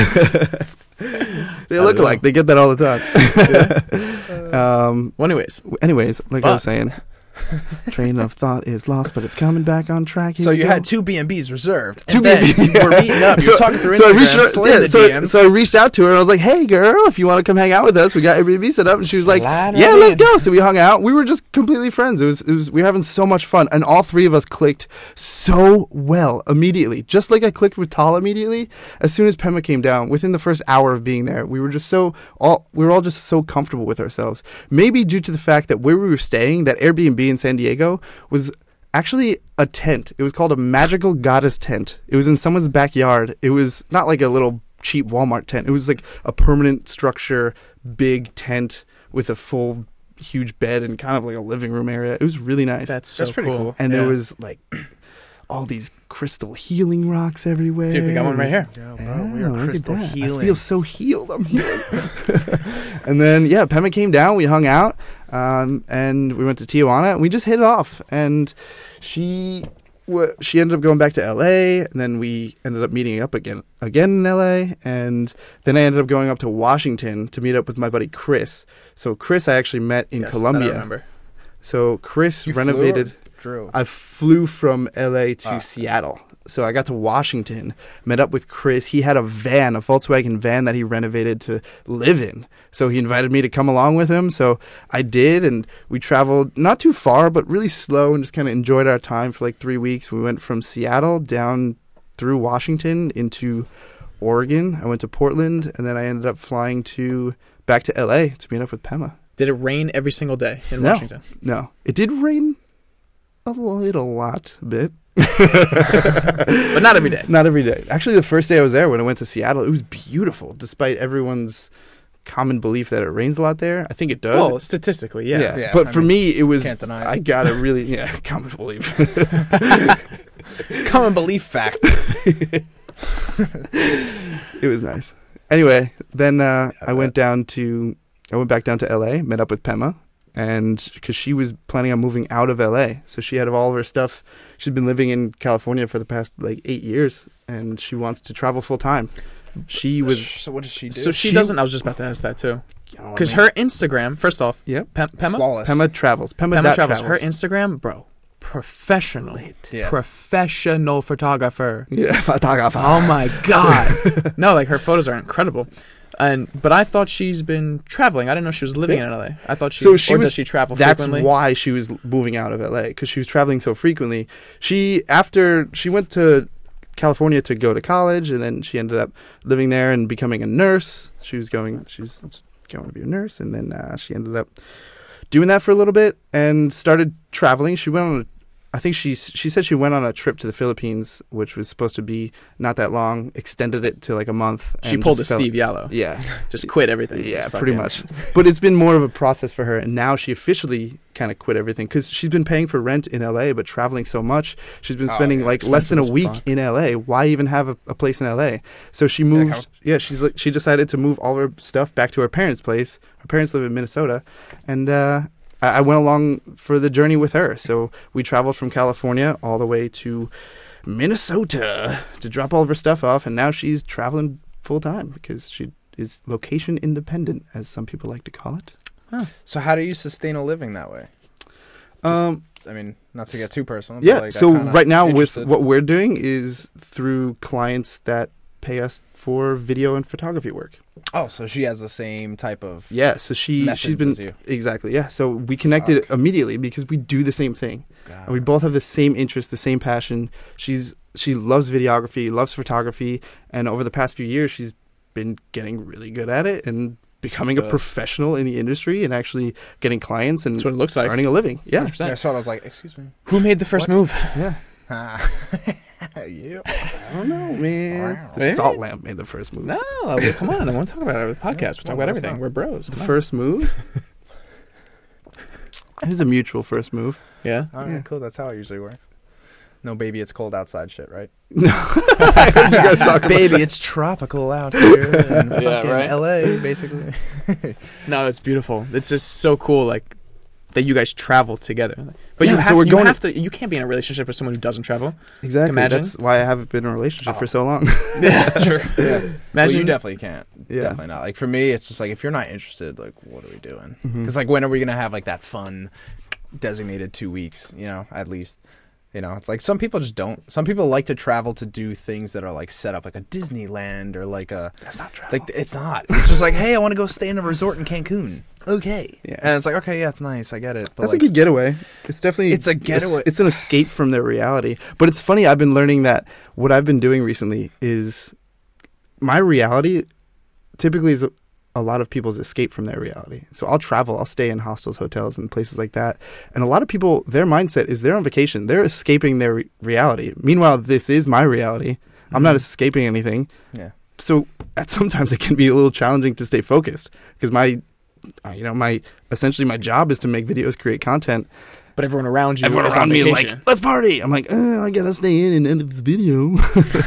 look know. alike. They get that all the time. Well, anyways, Like I was saying, train of thought is lost, but it's coming back on track. Here so we you go. had 2 B&Bs reserved. Two and then B&Bs. you were meeting up. You were talking through Instagram. I reached out, slid the DMs. so I reached out to her and I was like, "Hey, girl, if you want to come hang out with us, we got Airbnb set up." And she was like, Slide "Yeah, right let's in." go." So we hung out. We were just completely friends. It was we were having so much fun, and all 3 of us clicked so well immediately. Just like I clicked with Tal immediately. As soon as Pema came down, within the first hour of being there, we were all just so comfortable with ourselves. Maybe due to the fact that where we were staying, that Airbnb in San Diego, was actually a tent. It was called a Magical Goddess tent. It was in someone's backyard. It was not like a little cheap Walmart tent. It was like a permanent structure, big tent with a full huge bed and kind of like a living room area. It was really nice. that's pretty cool. and Yeah. there was like all these crystal healing rocks everywhere. Dude, we got one right here. Yeah, bro, we are look at crystal that. healing. I feel so healed. I'm healing. And then, yeah, Pema came down. We hung out, and we went to Tijuana, and we just hit it off. And she ended up going back to L.A., and then we ended up meeting up again in L.A., and then I ended up going up to Washington to meet up with my buddy Chris. So Chris I actually met in Yes, that I Colombia. remember. So Chris You flew or renovated... Drew. I flew from LA to Seattle. So I got to Washington, met up with Chris. He had a Volkswagen van that he renovated to live in. So he invited me to come along with him. So I did, and we traveled not too far, but really slow, and just kind of enjoyed our time for like 3 weeks. We went from Seattle down through Washington into Oregon. I went to Portland, and then I ended up flying back to LA to meet up with Pema. Did it rain every single day in No. Washington? No, it did rain a bit. But not every day. Not every day. Actually, the first day I was there, when I went to Seattle, it was beautiful, despite everyone's common belief that it rains a lot there. I think it does. Well, statistically, yeah. Yeah, but I for mean, me, it was. can't deny it. I got a really common belief. Common belief fact. It was nice. Anyway, then I went back down to LA, met up with Pema. And because she was planning on moving out of LA, so she had all of her stuff. She's been living in California for the past like 8 years, and she wants to travel full time. She was So what does she do? So she doesn't. I was just about to ask that too. Because her her Instagram, first off, Yep. Pema flawless. Pema travels. Pema, Pema travels. travels. Her Instagram, bro, professional, Yeah. professional photographer. Yeah, photographer. Oh my god! No, like her photos are incredible. But I thought she's been traveling. I didn't know she was living in LA. I thought So she was. does she travel That's frequently? why she was moving out of LA, because she was traveling so frequently. After she went to California to go to college, and then she ended up living there and becoming a nurse. She was going to be a nurse, and then she ended up doing that for a little bit and started traveling. She went on I think she said she went on a trip to the Philippines, which was supposed to be not that long, extended it to like a month. She and pulled a just felt- Steve Yallo. Yeah. Just quit everything. Yeah, Fuck pretty it. much. But it's been more of a process for her, and now she officially kind of quit everything because she's been paying for rent in LA, but traveling so much, she's been spending it's like less than a expensive as week fuck. in LA. Why even have a place in LA? So she moved. Yeah, she decided to move all her stuff back to her parents' place. Her parents live in Minnesota, and I went along for the journey with her. So we traveled from California all the way to Minnesota to drop all of her stuff off, and now she's traveling full time because she is location independent, as some people like to call it. So how do you sustain a living that way? I mean, not to get too personal. But Yeah, like, so I'm kinda right now with interested. what we're doing is through clients that pay us for video and photography work. Oh, so she has the same type of Yeah, so she's methods been as you. exactly, yeah. So we connected Fuck. immediately because we do the same thing. God. And we both have the same interest, the same passion. She loves videography, loves photography, and over the past few years she's been getting really good at it and becoming a Good. professional in the industry and actually getting clients and That's what it looks like. earning a living. Yeah. 100%. Yeah, I saw it. I was like, excuse me. Who made the first What? move? Yeah. You. I don't know, man. Wow. The salt lamp made the first move. No, well, come on. I want to talk about it with the podcast. We talk about let's everything. not. We're bros. The Come on. first move? It was a mutual first move. Yeah. All right, Yeah. cool. That's how it usually works. No, baby, it's cold outside shit, right? No. I heard you guys talk about Baby, that. it's tropical out here in Yeah, fucking right. LA, basically. No, it's beautiful. It's just so cool, like that you guys travel together. But Yeah, you so have, we're you going have to. You can't be in a relationship with someone who doesn't travel. Exactly. Imagine. That's why I haven't been in a relationship for so long. Yeah, sure. Yeah. Well, Imagine you definitely can't. Yeah. Definitely not. Like, for me, it's just like, if you're not interested, like, what are we doing? Mhm. Because, like, when are we going to have, like, that fun designated 2 weeks, you know, at least? You know, it's like some people just don't. Some people like to travel to do things that are, like, set up, like a Disneyland or, like, a... That's not travel. Like, it's not. It's just like, hey, I want to go stay in a resort in Cancun. Okay. Yeah. And it's like, okay, yeah, it's nice. I get it. But That's like, a good getaway. It's definitely It's a getaway. It's an escape from their reality. But it's funny. I've been learning that what I've been doing recently is my reality typically is a lot of people's escape from their reality. So I'll travel. I'll stay in hostels, hotels, and places like that. And a lot of people, their mindset is they're on vacation. They're escaping their reality. Meanwhile, this is my reality. I'm not escaping anything. Yeah. So sometimes it can be a little challenging to stay focused because my essentially my job is to make videos, create content. But everyone around you Everyone is around on me is vacation. like, let's party. I'm like, I gotta stay in and edit this video.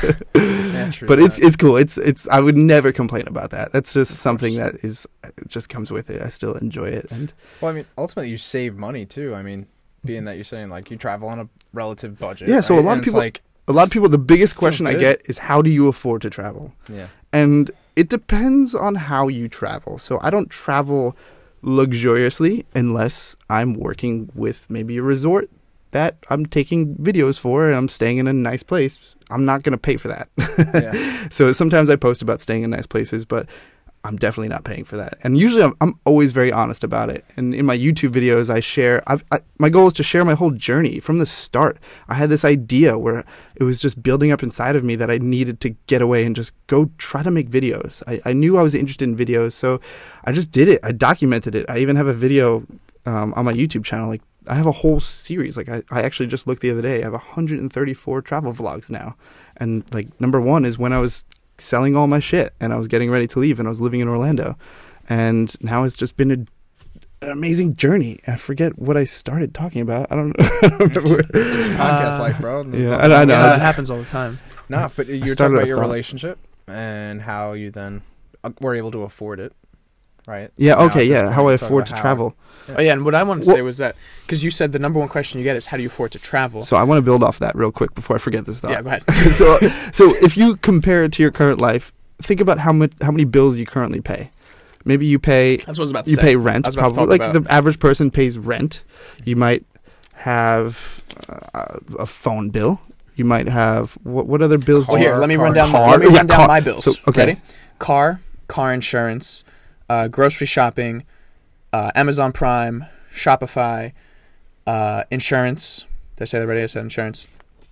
Yeah, true, But yeah. it's cool. It's I would never complain about that. That's just something that is it just comes with it. I still enjoy it. And Well, I mean, ultimately, you save money, too. I mean, being that you're saying, like, you travel on a relative budget. Yeah, so right? a lot of And it's people- like, a lot of people, the biggest question I good. get is, how do you afford to travel? yeah. And it depends on how you travel. So I don't travel luxuriously unless I'm working with maybe a resort that I'm taking videos for and I'm staying in a nice place. I'm not going to pay for that. Yeah. So sometimes I post about staying in nice places, but I'm definitely not paying for that. And usually I'm always very honest about it. And in my YouTube videos, I share, my goal is to share my whole journey from the start. I had this idea where it was just building up inside of me that I needed to get away and just go try to make videos. I knew I was interested in videos, so I just did it. I documented it. I even have a video on my YouTube channel. Like, I have a whole series. Like, I actually just looked the other day. I have 134 travel vlogs now. And, like, number one is when I was selling all my shit and I was getting ready to leave and I was living in Orlando. And now it's just been an amazing journey. I forget what I started talking about. I don't know. It's podcast life, bro. There's yeah, nothing I wrong know. with Yeah, that. that happens all the time. Nah, but you're started talking about a your thought. relationship and how you then were able to afford it, right? Yeah, Now, okay, at this yeah. point, How I we're talking afford to about travel. Oh yeah, and what I wanted to Well- say was that because you said the number one question you get is how do you afford to travel? So I want to build off that real quick before I forget this thought. Yeah, go ahead. so if you compare it to your current life, think about how many bills you currently pay. Maybe you pay That's what I was about to you say. pay rent. I was about to Probably talk like the average person pays rent. You might have a phone bill. You might have what other bills? Well, do you here, let me car- run down. car- Let me yeah, run down car. my bills. So, okay. Ready? Car insurance, grocery shopping, Amazon Prime, Shopify, insurance. Did I say that already? I said insurance.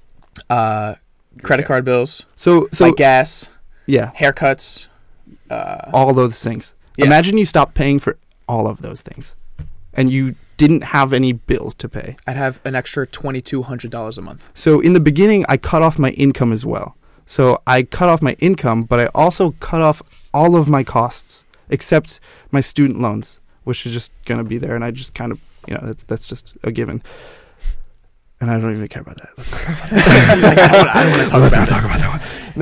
Credit card bills, So like gas, yeah, haircuts. all those things. Yeah. Imagine you stop paying for all of those things, and you didn't have any bills to pay. I'd have an extra $2,200 a month. So in the beginning, I cut off my income as well. So I cut off my income, but I also cut off all of my costs except my student loans, which is just going to be there. And I just kind of, that's just a given. And I don't even care about that. Let's talk about that. He's like, I don't want to talk Let's about not this. talk about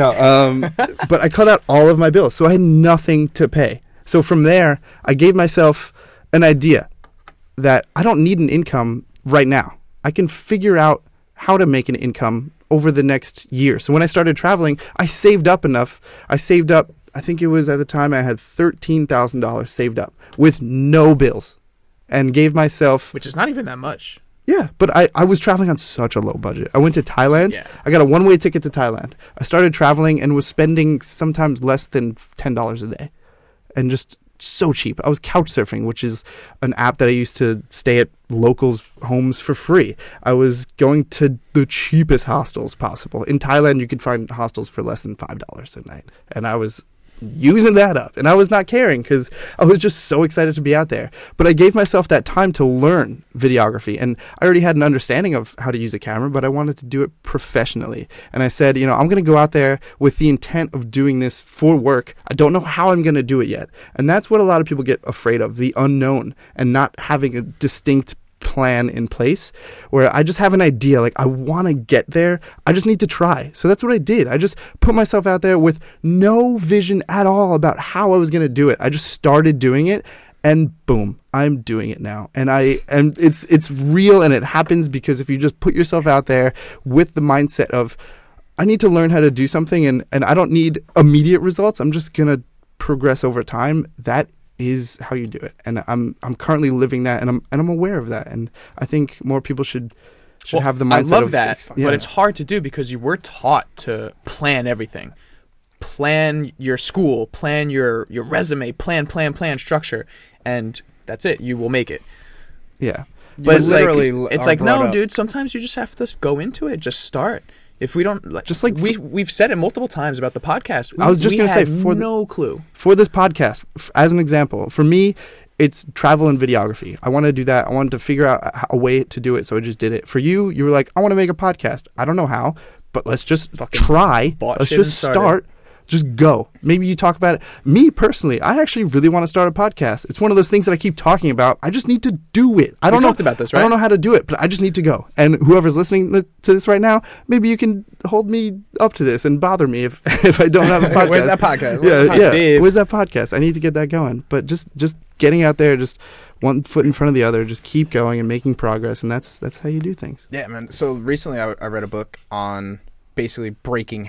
that one. No, but I cut out all of my bills, so I had nothing to pay. So from there, I gave myself an idea that I don't need an income right now. I can figure out how to make an income over the next year. So when I started traveling, I saved up enough. I think it was at the time I had $13,000 saved up with no bills, and gave myself. Which is not even that much. Yeah, but I was traveling on such a low budget. I went to Thailand. Yeah. I got a one-way ticket to Thailand. I started traveling and was spending sometimes less than $10 a day. And just so cheap. I was couch surfing, which is an app that I used to stay at locals' homes for free. I was going to the cheapest hostels possible. In Thailand, you could find hostels for less than $5 a night. And I was using that up, and I was not caring because I was just so excited to be out there. But I gave myself that time to learn videography, and I already had an understanding of how to use a camera, but I wanted to do it professionally. And I said, I'm going to go out there with the intent of doing this for work. I don't know how I'm going to do it yet. And that's what a lot of people get afraid of, the unknown, and not having a distinct plan in place, where I just have an idea, like I want to get there, I just need to try. So that's what I did. I just put myself out there with no vision at all about how I was going to do it. I just started doing it, and boom, I'm doing it now. And it's real, and it happens because if you just put yourself out there with the mindset of, I need to learn how to do something, and I don't need immediate results, I'm just going to progress over time, that is how you do it. And I'm currently living that, and I'm aware of that, and I think more people should have the mindset. I love of that, yeah. but it's hard to do because you were taught to plan everything. Plan your school, plan your resume, plan structure, and that's it. You will make it. Yeah. But it's literally like brought no, up- dude. Sometimes you just have to go into it. Just start. If we don't, Just like we've said it multiple times about the podcast. I was just going gonna to say, no clue. For this podcast, as an example, for me, it's travel and videography. I want to do that. I wanted to figure out a way to do it, so I just did it. For you, you were like, I want to make a podcast. I don't know how, but let's just try. bought Let's shit just and started. start. Just go. Maybe you talk about it. Me personally, I actually really want to start a podcast. It's one of those things that I keep talking about. I just need to do it. I don't know. talked about this, I right? don't know how to do it, but I just need to go. And whoever's listening to this right now, maybe you can hold me up to this and bother me if I don't have a podcast. Where's that podcast? Yeah. Steve. Where's that podcast? I need to get that going. But just getting out there, just one foot in front of the other, just keep going and making progress, and that's how you do things. Yeah, man. So recently I read a book on basically breaking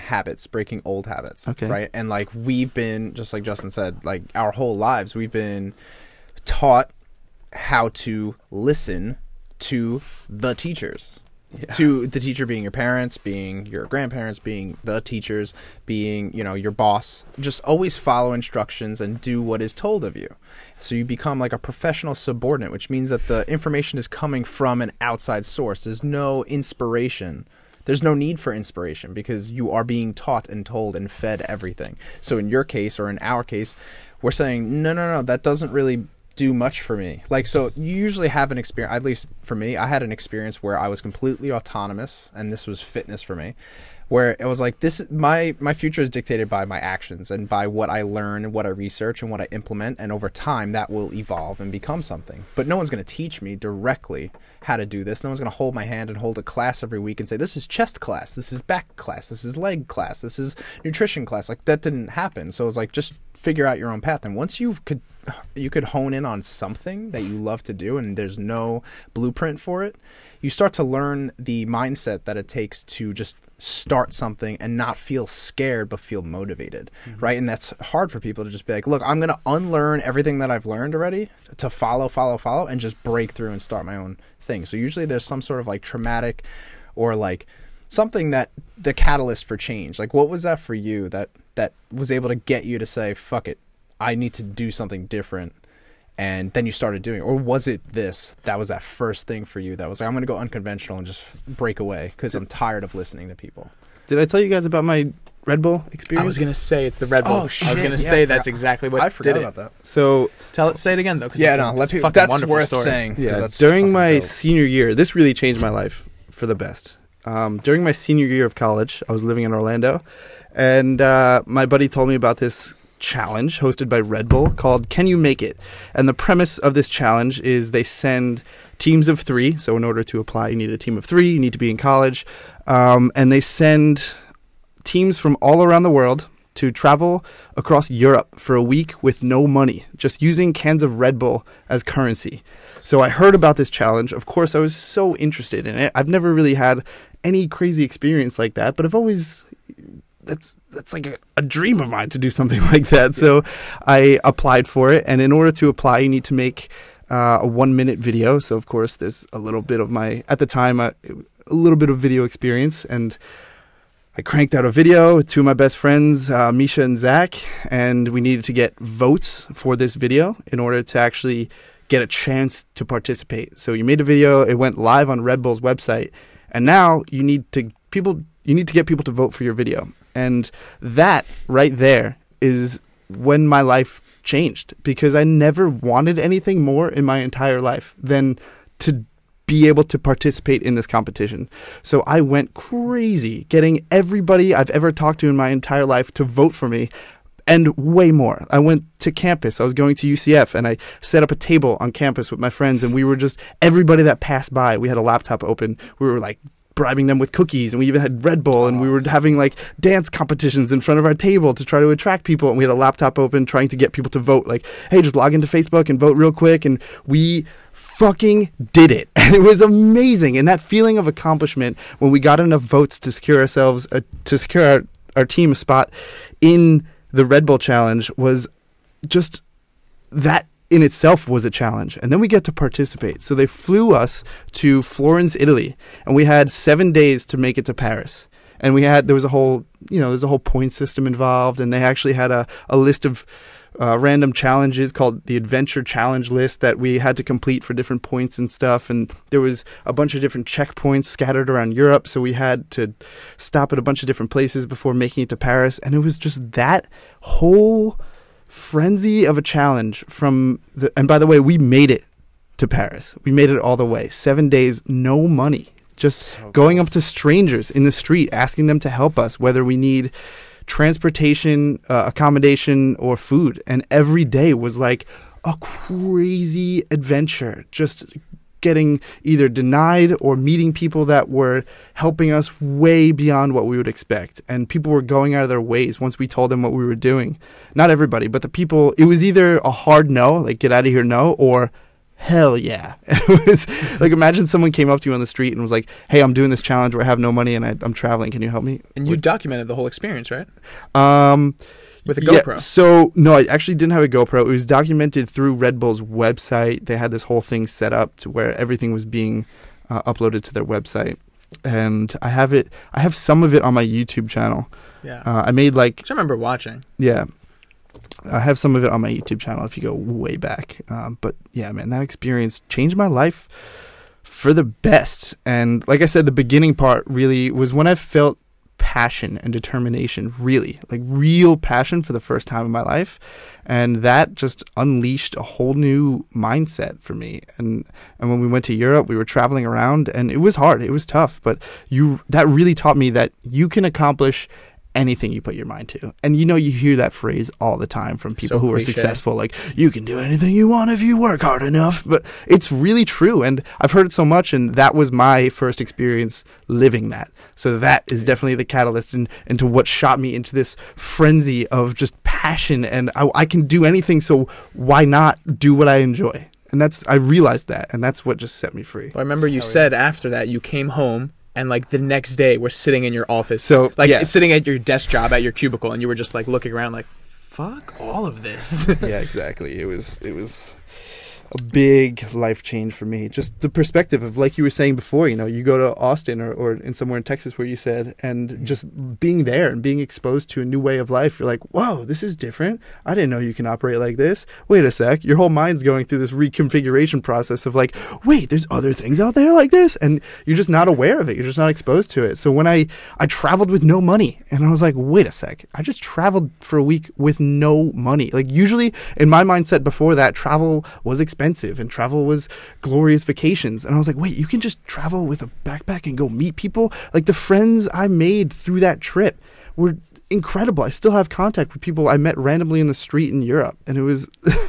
old habits. Okay. Right? And like we've been, just like Justin said, like our whole lives, we've been taught how to listen to the teachers. Yeah. To the teacher being your parents, being your grandparents, being the teachers, being, your boss. Just always follow instructions and do what is told of you. So you become like a professional subordinate, which means that the information is coming from an outside source. There's no inspiration. There's no need for inspiration because you are being taught and told and fed everything. So in your case, or in our case, we're saying, no, that doesn't really do much for me. Like, so you usually have an experience, at least for me, I had an experience where I was completely autonomous, and this was fitness for me, where it was like, my future is dictated by my actions and by what I learn and what I research and what I implement, and over time that will evolve and become something. But no one's going to teach me directly how to do this. No one's going to hold my hand and hold a class every week and say, this is chest class, this is back class, this is leg class, this is nutrition class. Like, that didn't happen. So it's like, just figure out your own path. And once you could hone in on something that you love to do and there's no blueprint for it, you start to learn the mindset that it takes to just start something and not feel scared but feel motivated, right? And that's hard for people to just be like, look, I'm going to unlearn everything that I've learned already to follow and just break through and start my own thing. So usually there's some sort of like traumatic or like something that the catalyst for change. Like, what was that for you that was able to get you to say, fuck it, I need to do something different? And then you started doing it? Or was it that was that first thing for you that was like, I'm going to go unconventional and just break away because I'm tired of listening to people? Did I tell you guys about my Red Bull experience? I was going to say it's the Red Bull. Oh, shit. I was going to say that's exactly what I forgot did about it. that. So Say it again, though. That's worth saying. yeah, That's during my dope. senior year, this really changed my life for the best. During my senior year of college, I was living in Orlando, and my buddy told me about this challenge hosted by Red Bull called Can You Make It? And the premise of this challenge is they send teams of 3. So in order to apply, you need a team of 3. You need to be in college. And they send teams from all around the world to travel across Europe for a week with no money, just using cans of Red Bull as currency. So I heard about this challenge. Of course, I was so interested in it. I've never really had any crazy experience like that, but I've always... That's like a dream of mine to do something like that. So I applied for it. And in order to apply, you need to make a 1-minute video. So, of course, there's a little bit of at the time, a little bit of video experience. And I cranked out a video with 2 of my best friends, Misha and Zach. And we needed to get votes for this video in order to actually get a chance to participate. So you made a video. It went live on Red Bull's website. And now you need to get people to vote for your video. And that right there is when my life changed, because I never wanted anything more in my entire life than to be able to participate in this competition. So I went crazy getting everybody I've ever talked to in my entire life to vote for me, and way more. I went to campus. I was going to UCF, and I set up a table on campus with my friends, and we were just, everybody that passed by, we had a laptop open. We were like bribing them with cookies, and we even had Red Bull, and we were having like dance competitions in front of our table to try to attract people, and we had a laptop open trying to get people to vote, like, hey, just log into Facebook and vote real quick. And we fucking did it, and it was amazing. And that feeling of accomplishment when we got enough votes to secure ourselves to secure our team a spot in the Red Bull challenge was just, that in itself was a challenge. And then we get to participate. So they flew us to Florence, Italy, and we had 7 days to make it to Paris. And there was a whole point system involved, and they actually had a list of random challenges called the Adventure Challenge list that we had to complete for different points and stuff. And there was a bunch of different checkpoints scattered around Europe, so we had to stop at a bunch of different places before making it to Paris. And it was just that whole frenzy of a challenge and by the way, we made it to Paris. We made it all the way. 7 days, no money, just going up to strangers in the street, asking them to help us, whether we need transportation, accommodation, or food. And every day was like a crazy adventure, just getting either denied or meeting people that were helping us way beyond what we would expect. And people were going out of their ways once we told them what we were doing. Not everybody, but the people, it was either a hard no, like get out of here no, or hell yeah. It was like, imagine someone came up to you on the street and was like, hey, I'm doing this challenge where I have no money and I'm traveling. Can you help me? And you documented the whole experience, right? With a Yeah, GoPro. so, no, I actually didn't have a GoPro. It was documented through Red Bull's website. They had this whole thing set up to where everything was being uploaded to their website. And I have some of it on my YouTube channel. Yeah. I made like... Which I remember watching. Yeah. I have some of it on my YouTube channel if you go way back. But yeah, man, that experience changed my life for the best. And like I said, the beginning part really was when I felt passion and determination, really, like real passion for the first time in my life. And that just unleashed a whole new mindset for me. And when we went to Europe, we were traveling around, and it was hard. It was tough. But that really taught me that you can accomplish anything you put your mind to. And you know, you hear that phrase all the time from people So who are cliche. successful, like, you can do anything you want if you work hard enough. But it's really true, and I've heard it so much, and that was my first experience living that. So that is definitely the catalyst into what shot me into this frenzy of just passion, and I can do anything, so why not do what I enjoy? And I realized that, and that's what just set me free. I remember you said after that you came home and like the next day we're sitting in your office. So, like yeah. sitting at your desk job at your cubicle, and you were just like looking around like, fuck all of this. Yeah, exactly. It was a big life change for me. Just the perspective of, like you were saying before, you know, you go to Austin or in somewhere in Texas where you said, and just being there and being exposed to a new way of life, you're like, whoa, this is different. I didn't know you can operate like this. Wait a sec. Your whole mind's going through this reconfiguration process of like, wait, there's other things out there like this? And you're just not aware of it. You're just not exposed to it. So when I traveled with no money, and I was like, wait a sec. I just traveled for a week with no money. Like, usually in my mindset before that, travel was expensive and travel was glorious vacations. And I was like, wait, you can just travel with a backpack and go meet people? Like, the friends I made through that trip were incredible. I still have contact with people I met randomly in the street in Europe. And it was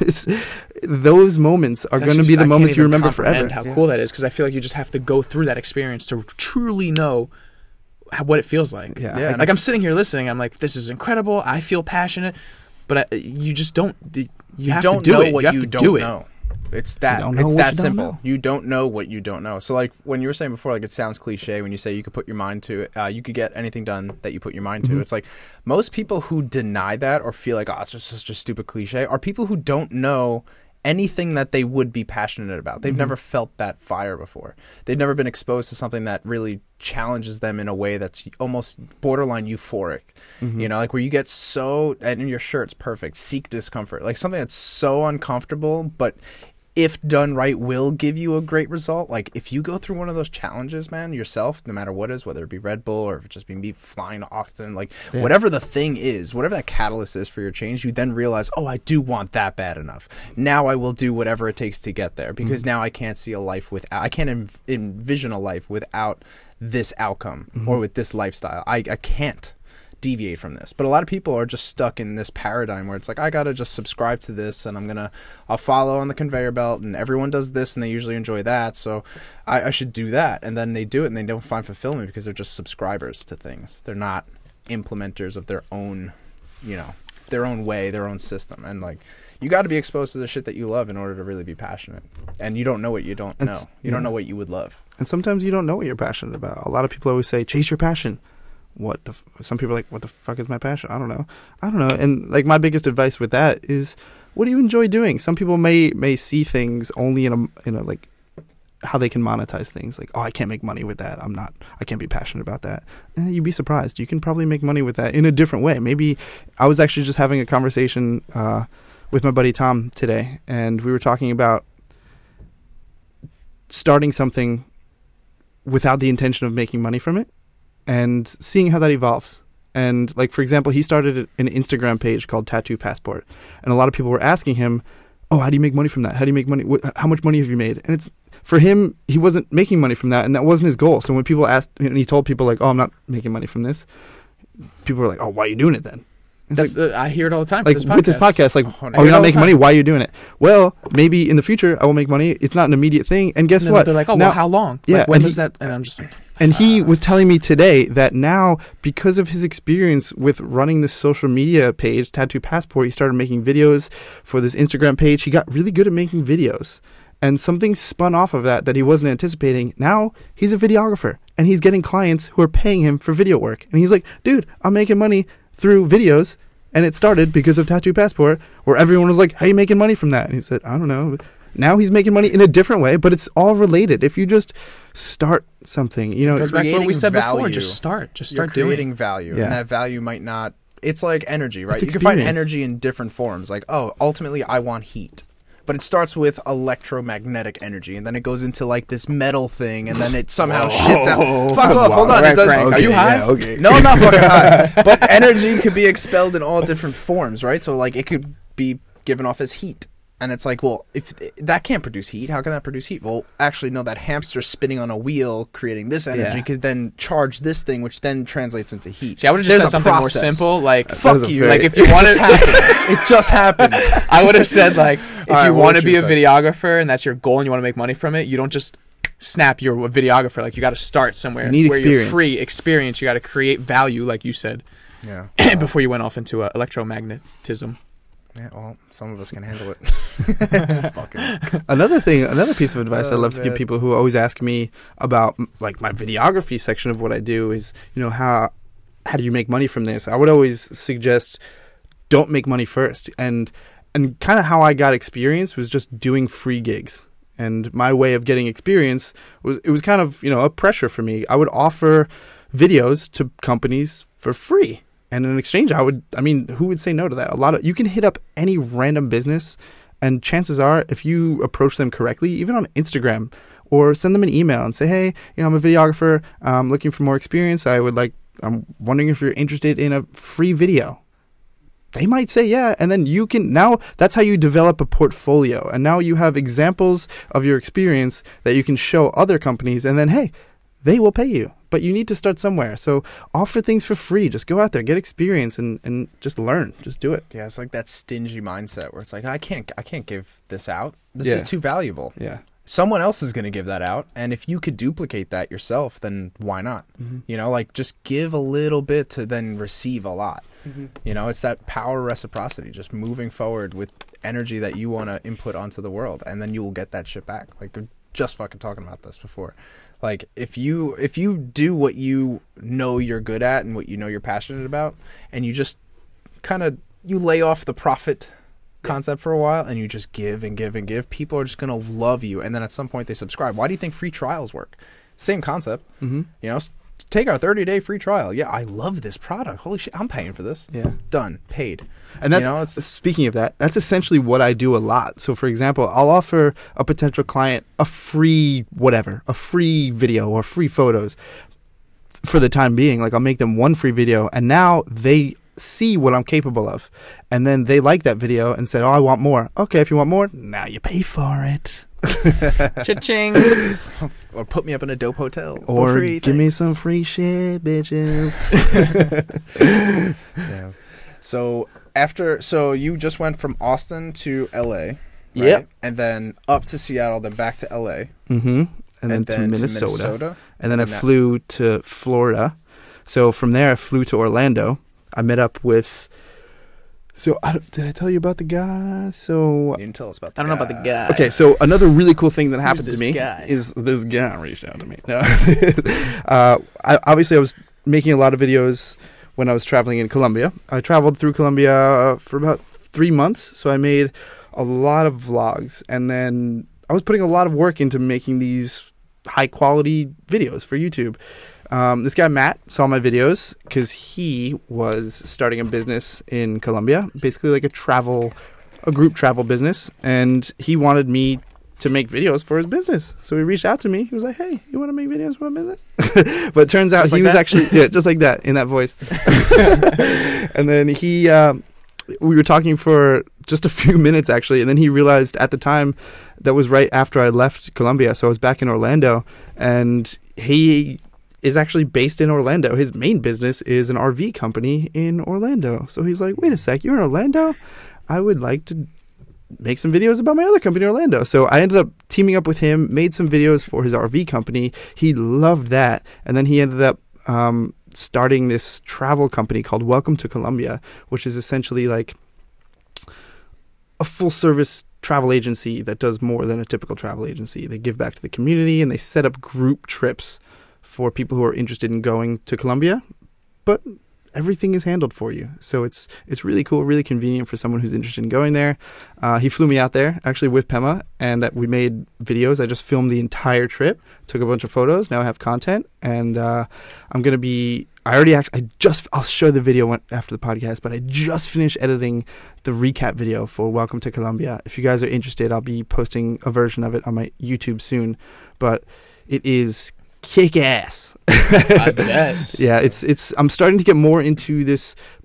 those moments are going to be the moments you remember forever. How cool that is, because I feel like you just have to go through that experience to truly know what it feels like. Yeah. Like I'm sitting here listening, I'm like, this is incredible. I feel passionate, but you just don't. You have don't to do know it. what you have you to don't do it. know. It's that. You don't know It's what that you don't simple. know. You don't know what you don't know. So, like when you were saying before, like it sounds cliche when you say you could put your mind to it. You could get anything done that you put your mind to. It's like most people who deny that or feel like, oh, it's just such a stupid cliche, are people who don't know anything that they would be passionate about. They've never felt that fire before. They've never been exposed to something that really challenges them in a way that's almost borderline euphoric. You know, like where you get so, and in your shirt's perfect, seek discomfort. Like something that's so uncomfortable, but if done right, will give you a great result. Like if you go through one of those challenges, man, yourself, no matter what it is, whether it be Red Bull or if it just be me flying to Austin, like whatever the thing is, whatever that catalyst is for your change, you then realize, oh, I do want that bad enough. Now I will do whatever it takes to get there, because now I can't see a life without, I can't envision a life without this outcome or with this lifestyle. I can't deviate from this. But a lot of people are just stuck in this paradigm where it's like, I gotta just subscribe to this, and I'll follow on the conveyor belt, and everyone does this and they usually enjoy that, so I should do that. And then they do it and they don't find fulfillment because they're just subscribers to things. They're not implementers of their own, you know, their own way, their own system. And like, you got to be exposed to the shit that you love in order to really be passionate. And you don't know what you don't know. You don't know what you would love. And sometimes you don't know what you're passionate about. A lot of people always say, chase your passion. Some people are like, what the fuck is my passion? I don't know. And like my biggest advice with that is, what do you enjoy doing? Some people may see things only in a like how they can monetize things. Like, oh, I can't make money with that. I can't be passionate about that. You'd be surprised. You can probably make money with that in a different way. Maybe I was actually just having a conversation with my buddy Tom today, and we were talking about starting something without the intention of making money from it, and seeing how that evolves. And like, for example, he started an Instagram page called Tattoo Passport. And a lot of people were asking him, oh, how do you make money from that? How do you make money? How much money have you made? And it's, for him, he wasn't making money from that, and that wasn't his goal. So when people asked, and he told people like, oh, I'm not making money from this, people were like, oh, why are you doing it then? That's like, I hear it all the time. like for with this podcast, like, Oh, oh, you're not making money. Why are you doing it? Well, maybe in the future I will make money. It's not an immediate thing. And guess what? They're like, oh, now, well, how long? Yeah, Like, when and does that? And I'm just like, and he was telling me today that now, because of his experience with running this social media page, Tattoo Passport, he started making videos for this Instagram page. He got really good at making videos. And something spun off of that he wasn't anticipating. Now he's a videographer, and he's getting clients who are paying him for video work. And he's like, dude, I'm making money through videos. And it started because of Tattoo Passport, where everyone was like, how are you making money from that? And he said, I don't know. Now he's making money in a different way, but it's all related. If you just start something, you know, goes back to what we said before. value. Just start You're doing creating value, Yeah. and that value might not. It's like energy, right? It's You can find experience. energy in different forms. Like, oh, ultimately, I want heat, but it starts with electromagnetic energy, and then it goes into like this metal thing, and then it somehow shits out. Fuck off! Hold on, Right, it does. Frank, are you high? Yeah, okay. No, I'm not fucking high. But energy could be expelled in all different forms, right? So like, it could be given off as heat. And it's like, well, if that can't produce heat, how can that produce heat? Well, actually, no, that hamster spinning on a wheel creating this energy could then charge this thing, which then translates into heat. See, I would have just said something more simple, like, fuck you. Like, if you want to... It just happened. I would have said, like, if right, you what want to would be you a say? videographer and that's your goal and you want to make money from it, you don't just snap you're a videographer. Like, you got to start somewhere You need where experience. you're free experience. You got to create value, like you said, Yeah. before you went off into electromagnetism. Yeah, well, some of us can handle it. Fucking. Another piece of advice I love to give man. people who always ask me about like my videography section of what I do is, how do you make money from this? I would always suggest don't make money first. And kind of how I got experience was just doing free gigs. And my way of getting experience was kind of, a pressure for me. I would offer videos to companies for free. And in exchange, who would say no to that? You can hit up any random business, and chances are, if you approach them correctly, even on Instagram, or send them an email and say, hey, I'm a videographer, I'm looking for more experience. I'm wondering if you're interested in a free video. They might say yeah, and then that's how you develop a portfolio. And now you have examples of your experience that you can show other companies, and then, hey, they will pay you. But you need to start somewhere. So offer things for free. Just go out there, get experience, and just learn. Just do it. Yeah, it's like that stingy mindset where it's like, I can't give this out. This Yeah. is too valuable. Yeah. Someone else is going to give that out, and if you could duplicate that yourself, then why not? Mm-hmm. Just give a little bit to then receive a lot. Mm-hmm. It's that power reciprocity, just moving forward with energy that you want to input onto the world, and then you will get that shit back. Like, we're just fucking talking about this before. Like, if you do what you know you're good at and what you know you're passionate about, and you just you lay off the profit concept for a while, and you just give and give and give, people are just going to love you, and then at some point they subscribe. Why do you think free trials work? Same concept. Mm-hmm. Take our 30-day free trial. Yeah, I love this product. Holy shit, I'm paying for this. Yeah. Done. Paid. And that's speaking of that, that's essentially what I do a lot. So, for example, I'll offer a potential client a free video or free photos for the time being. Like, I'll make them one free video, and now they see what I'm capable of. And then they like that video and said, oh, I want more. Okay, if you want more, now you pay for it. Cha-ching. Or put me up in a dope hotel. Or for free, give me thanks. some free shit, bitches. Yeah. So you just went from Austin to LA, right? Yep. And then up to Seattle, then back to LA. Mm-hmm. And then to Minnesota. And then I that- flew to Florida. So from there, I flew to Orlando. I met up with... did I tell you about the guy? So... You didn't tell us about the I don't know about the guy. Okay, so another really cool thing that happened to this me guy? is this guy reached out to me. No. I was making a lot of videos when I was traveling in Colombia. I traveled through Colombia for about 3 months, so I made a lot of vlogs. And then I was putting a lot of work into making these high-quality videos for YouTube. This guy, Matt, saw my videos because he was starting a business in Colombia, basically like a group travel business, and he wanted me to make videos for his business. So he reached out to me. He was like, hey, you want to make videos for my business? But it turns out Just he like was that? actually, yeah, just like that, in that voice. And then we were talking for just a few minutes, actually, and then he realized at the time, that was right after I left Colombia, so I was back in Orlando, and he is actually based in Orlando. His main business is an RV company in Orlando. So he's like, wait a sec, you're in Orlando? I would like to make some videos about my other company in Orlando. So I ended up teaming up with him, made some videos for his RV company. He loved that. And then he ended up starting this travel company called Welcome to Colombia, which is essentially like a full-service travel agency that does more than a typical travel agency. They give back to the community, and they set up group trips for people who are interested in going to Colombia, but everything is handled for you. So it's really cool, really convenient for someone who's interested in going there. He flew me out there, actually with Pema, and we made videos. I just filmed the entire trip, took a bunch of photos. Now I have content, and I'm going to be... I'll show the video after the podcast, but I just finished editing the recap video for Welcome to Colombia. If you guys are interested, I'll be posting a version of it on my YouTube soon, but it is kick ass. I bet. Yeah, I'm starting to get more into this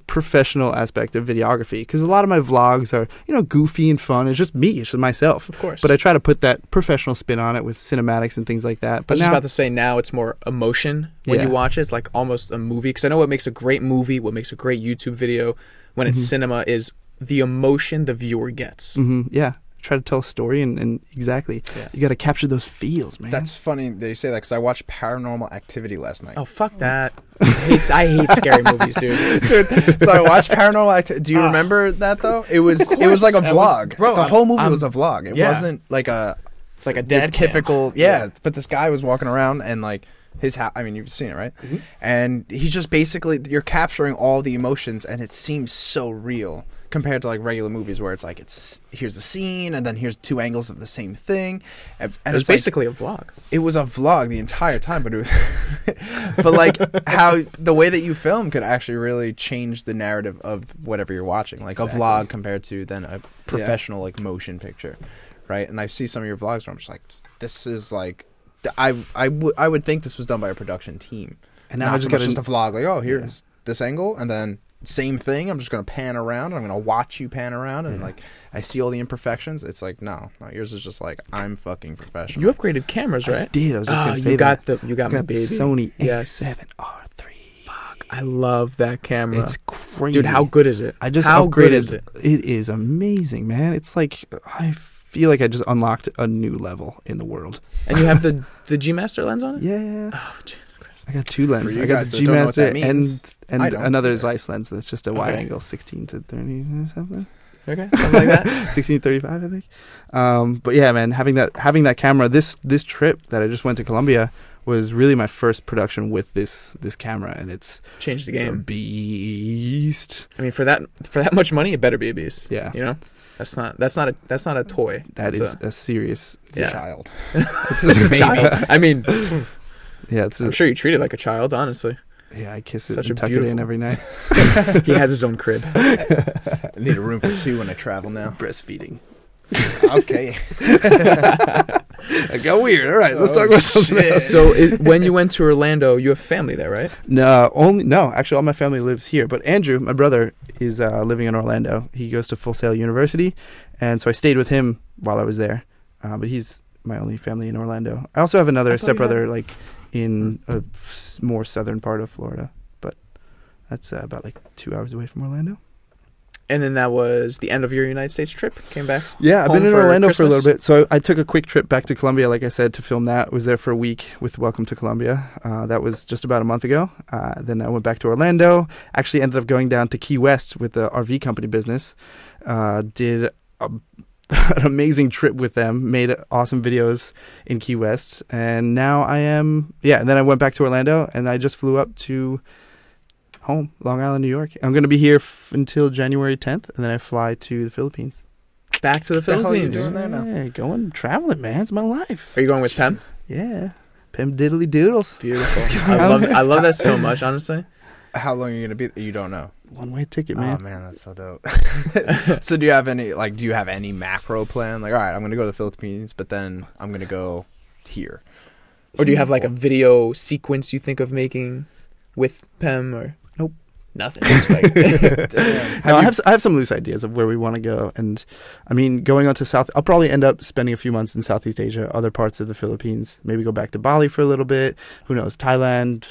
professional aspect of videography, because a lot of my vlogs are, goofy and fun. It's just me. It's just myself. Of course. But I try to put that professional spin on it with cinematics and things like that. I But was just now, about to say, now it's more emotion when Yeah. you watch it. It's like almost a movie. Because I know what makes a great movie, what makes a great YouTube video when it's cinema is the emotion the viewer gets. yeah, try to tell a story and exactly. Yeah. You got to capture those feels, man. That's funny that you say that because I watched Paranormal Activity last night. Oh, fuck that. I hate scary movies, dude. So I watched Paranormal Activity. Do you remember that though? It was like a That was- vlog. bro, the whole movie I'm- was a vlog. It yeah. wasn't like a It's like a the dead cam. typical. Yeah, but this guy was walking around and like his house. I mean, you've seen it, right? And he's just basically you're capturing all the emotions, and it seems so real compared to like regular movies where it's like here's a scene and then here's two angles of the same thing, and It was it's like, basically a vlog. it was a vlog the entire time, but it was but like how the way that you film could actually really change the narrative of whatever you're watching, like a vlog compared to then a professional like motion picture, right? And I see some of your vlogs where I'm just like, this is like I would think this was done by a production team, And now not I so just much got just a vlog like, oh, here's this angle and then same thing, I'm just gonna pan around and I'm gonna watch you pan around and like I see all the imperfections. It's like no, yours is just like I'm fucking professional. You upgraded cameras, right? I did. I was just gonna say you got that. you got my got the baby. Sony Yes. A7R3. I love that camera. It's crazy, Dude, how good is it? I just how upgraded. good is it? It is amazing, man. It's like I feel like I just unlocked a new level in the world. And you have the G Master lens on it? Yeah. Oh, Jesus Christ. I got two lenses. you I got guys the that G don't know what Master that means, and I don't. another Yeah. Zeiss lens that's just a wide angle, 16 to 30 or something. Okay, something like that. 1635, I think. But yeah, man, having that camera, this trip that I just went to Colombia was really my first production with this camera, and it's Changed the a game. beast. I mean, for that much money, it better be a beast. Yeah. You know, that's not a toy. That That's is a serious. It's a yeah. child. It's a child. I mean, Yeah, it's I'm sure you treat it like a child. Honestly, yeah. I kiss it Such and a tuck it in beautiful- every night. he has his own crib. I need a room for two when I travel now. Breastfeeding. Okay. I got weird. All right, let's talk about something shit. else. So when you went to Orlando, you have family there, right? No. Actually, all my family lives here. But Andrew, my brother, is living in Orlando. He goes to Full Sail University, and so I stayed with him while I was there. But he's my only family in Orlando. I also have another thought you stepbrother, like in a more southern part of Florida, but that's about like 2 hours away from Orlando. And then that was the end of your United States trip. Came back. Yeah, I've home been in for Orlando for a Christmas? little bit. So I took a quick trip back to Colombia, like I said, to film that. Was there for a week with Welcome to Colombia. That was just about a month ago. Then I went back to Orlando. Actually ended up going down to Key West with the RV company business. Did an amazing trip with them. Made awesome videos in Key West. And now and then I went back to Orlando, and I just flew up to home, Long Island, New York. I'm going to be here until January 10th, and then I fly to the Philippines. Back to the the hell are you Philippines. doing there now? Yeah, going traveling, man. It's my life. Are you going with Pem? Yeah, Pim diddly doodles. Beautiful. I love that so much. Honestly. How long are you gonna be? You don't know. One-way ticket, Oh man. man, that's so dope. So do you have any macro plan? Like, all right, I'm gonna go to the Philippines, but then I'm gonna go here. Or do you have like a video sequence you think of making with Pem or Nope. nothing? Just like- Damn. No, I have some loose ideas of where we want to go, and I mean, going on to I'll probably end up spending a few months in Southeast Asia, other parts of the Philippines. Maybe go back to Bali for a little bit. Who knows? Thailand.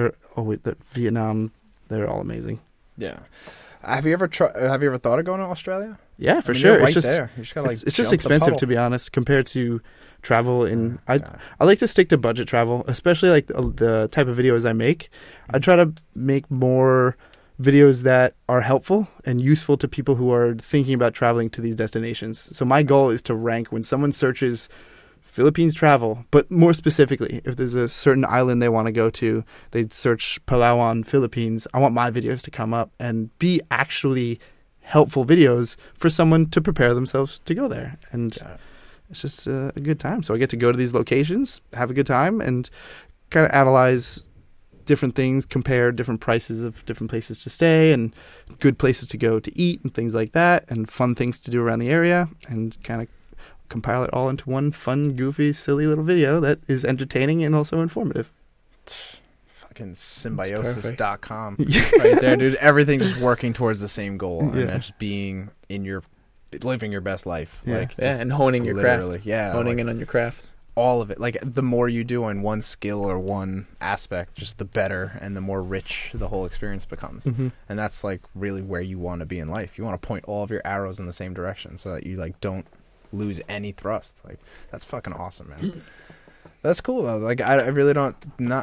Vietnam. They're all amazing. Yeah. Have you ever thought of going to Australia? Yeah, for I mean, sure. you're right It's just there. You just gotta, like, it's just jump the expensive puddle. to be honest compared to travel in. God. I like to stick to budget travel, especially like the type of videos I make. I try to make more videos that are helpful and useful to people who are thinking about traveling to these destinations. So my goal is to rank when someone searches Philippines travel, but more specifically, if there's a certain island they want to go to, they'd search Palawan, Philippines. I want my videos to come up and be actually helpful videos for someone to prepare themselves to go there. And it's just a good time. So I get to go to these locations, have a good time, and kind of analyze different things, compare different prices of different places to stay and good places to go to eat and things like that, and fun things to do around the area, and kind of compile it all into one fun, goofy, silly little video that is entertaining and also informative. fucking symbiosis.com right there, dude. Everything just working towards the same goal and just being living your best life. Like, and honing your literally, craft. Honing in on your craft. All of it. Like, the more you do on one skill or one aspect, just the better and the more rich the whole experience becomes. And that's like really where you want to be in life. You want to point all of your arrows in the same direction so that you like don't lose any thrust. Like, that's fucking awesome, man. That's cool though. Like, I really don't,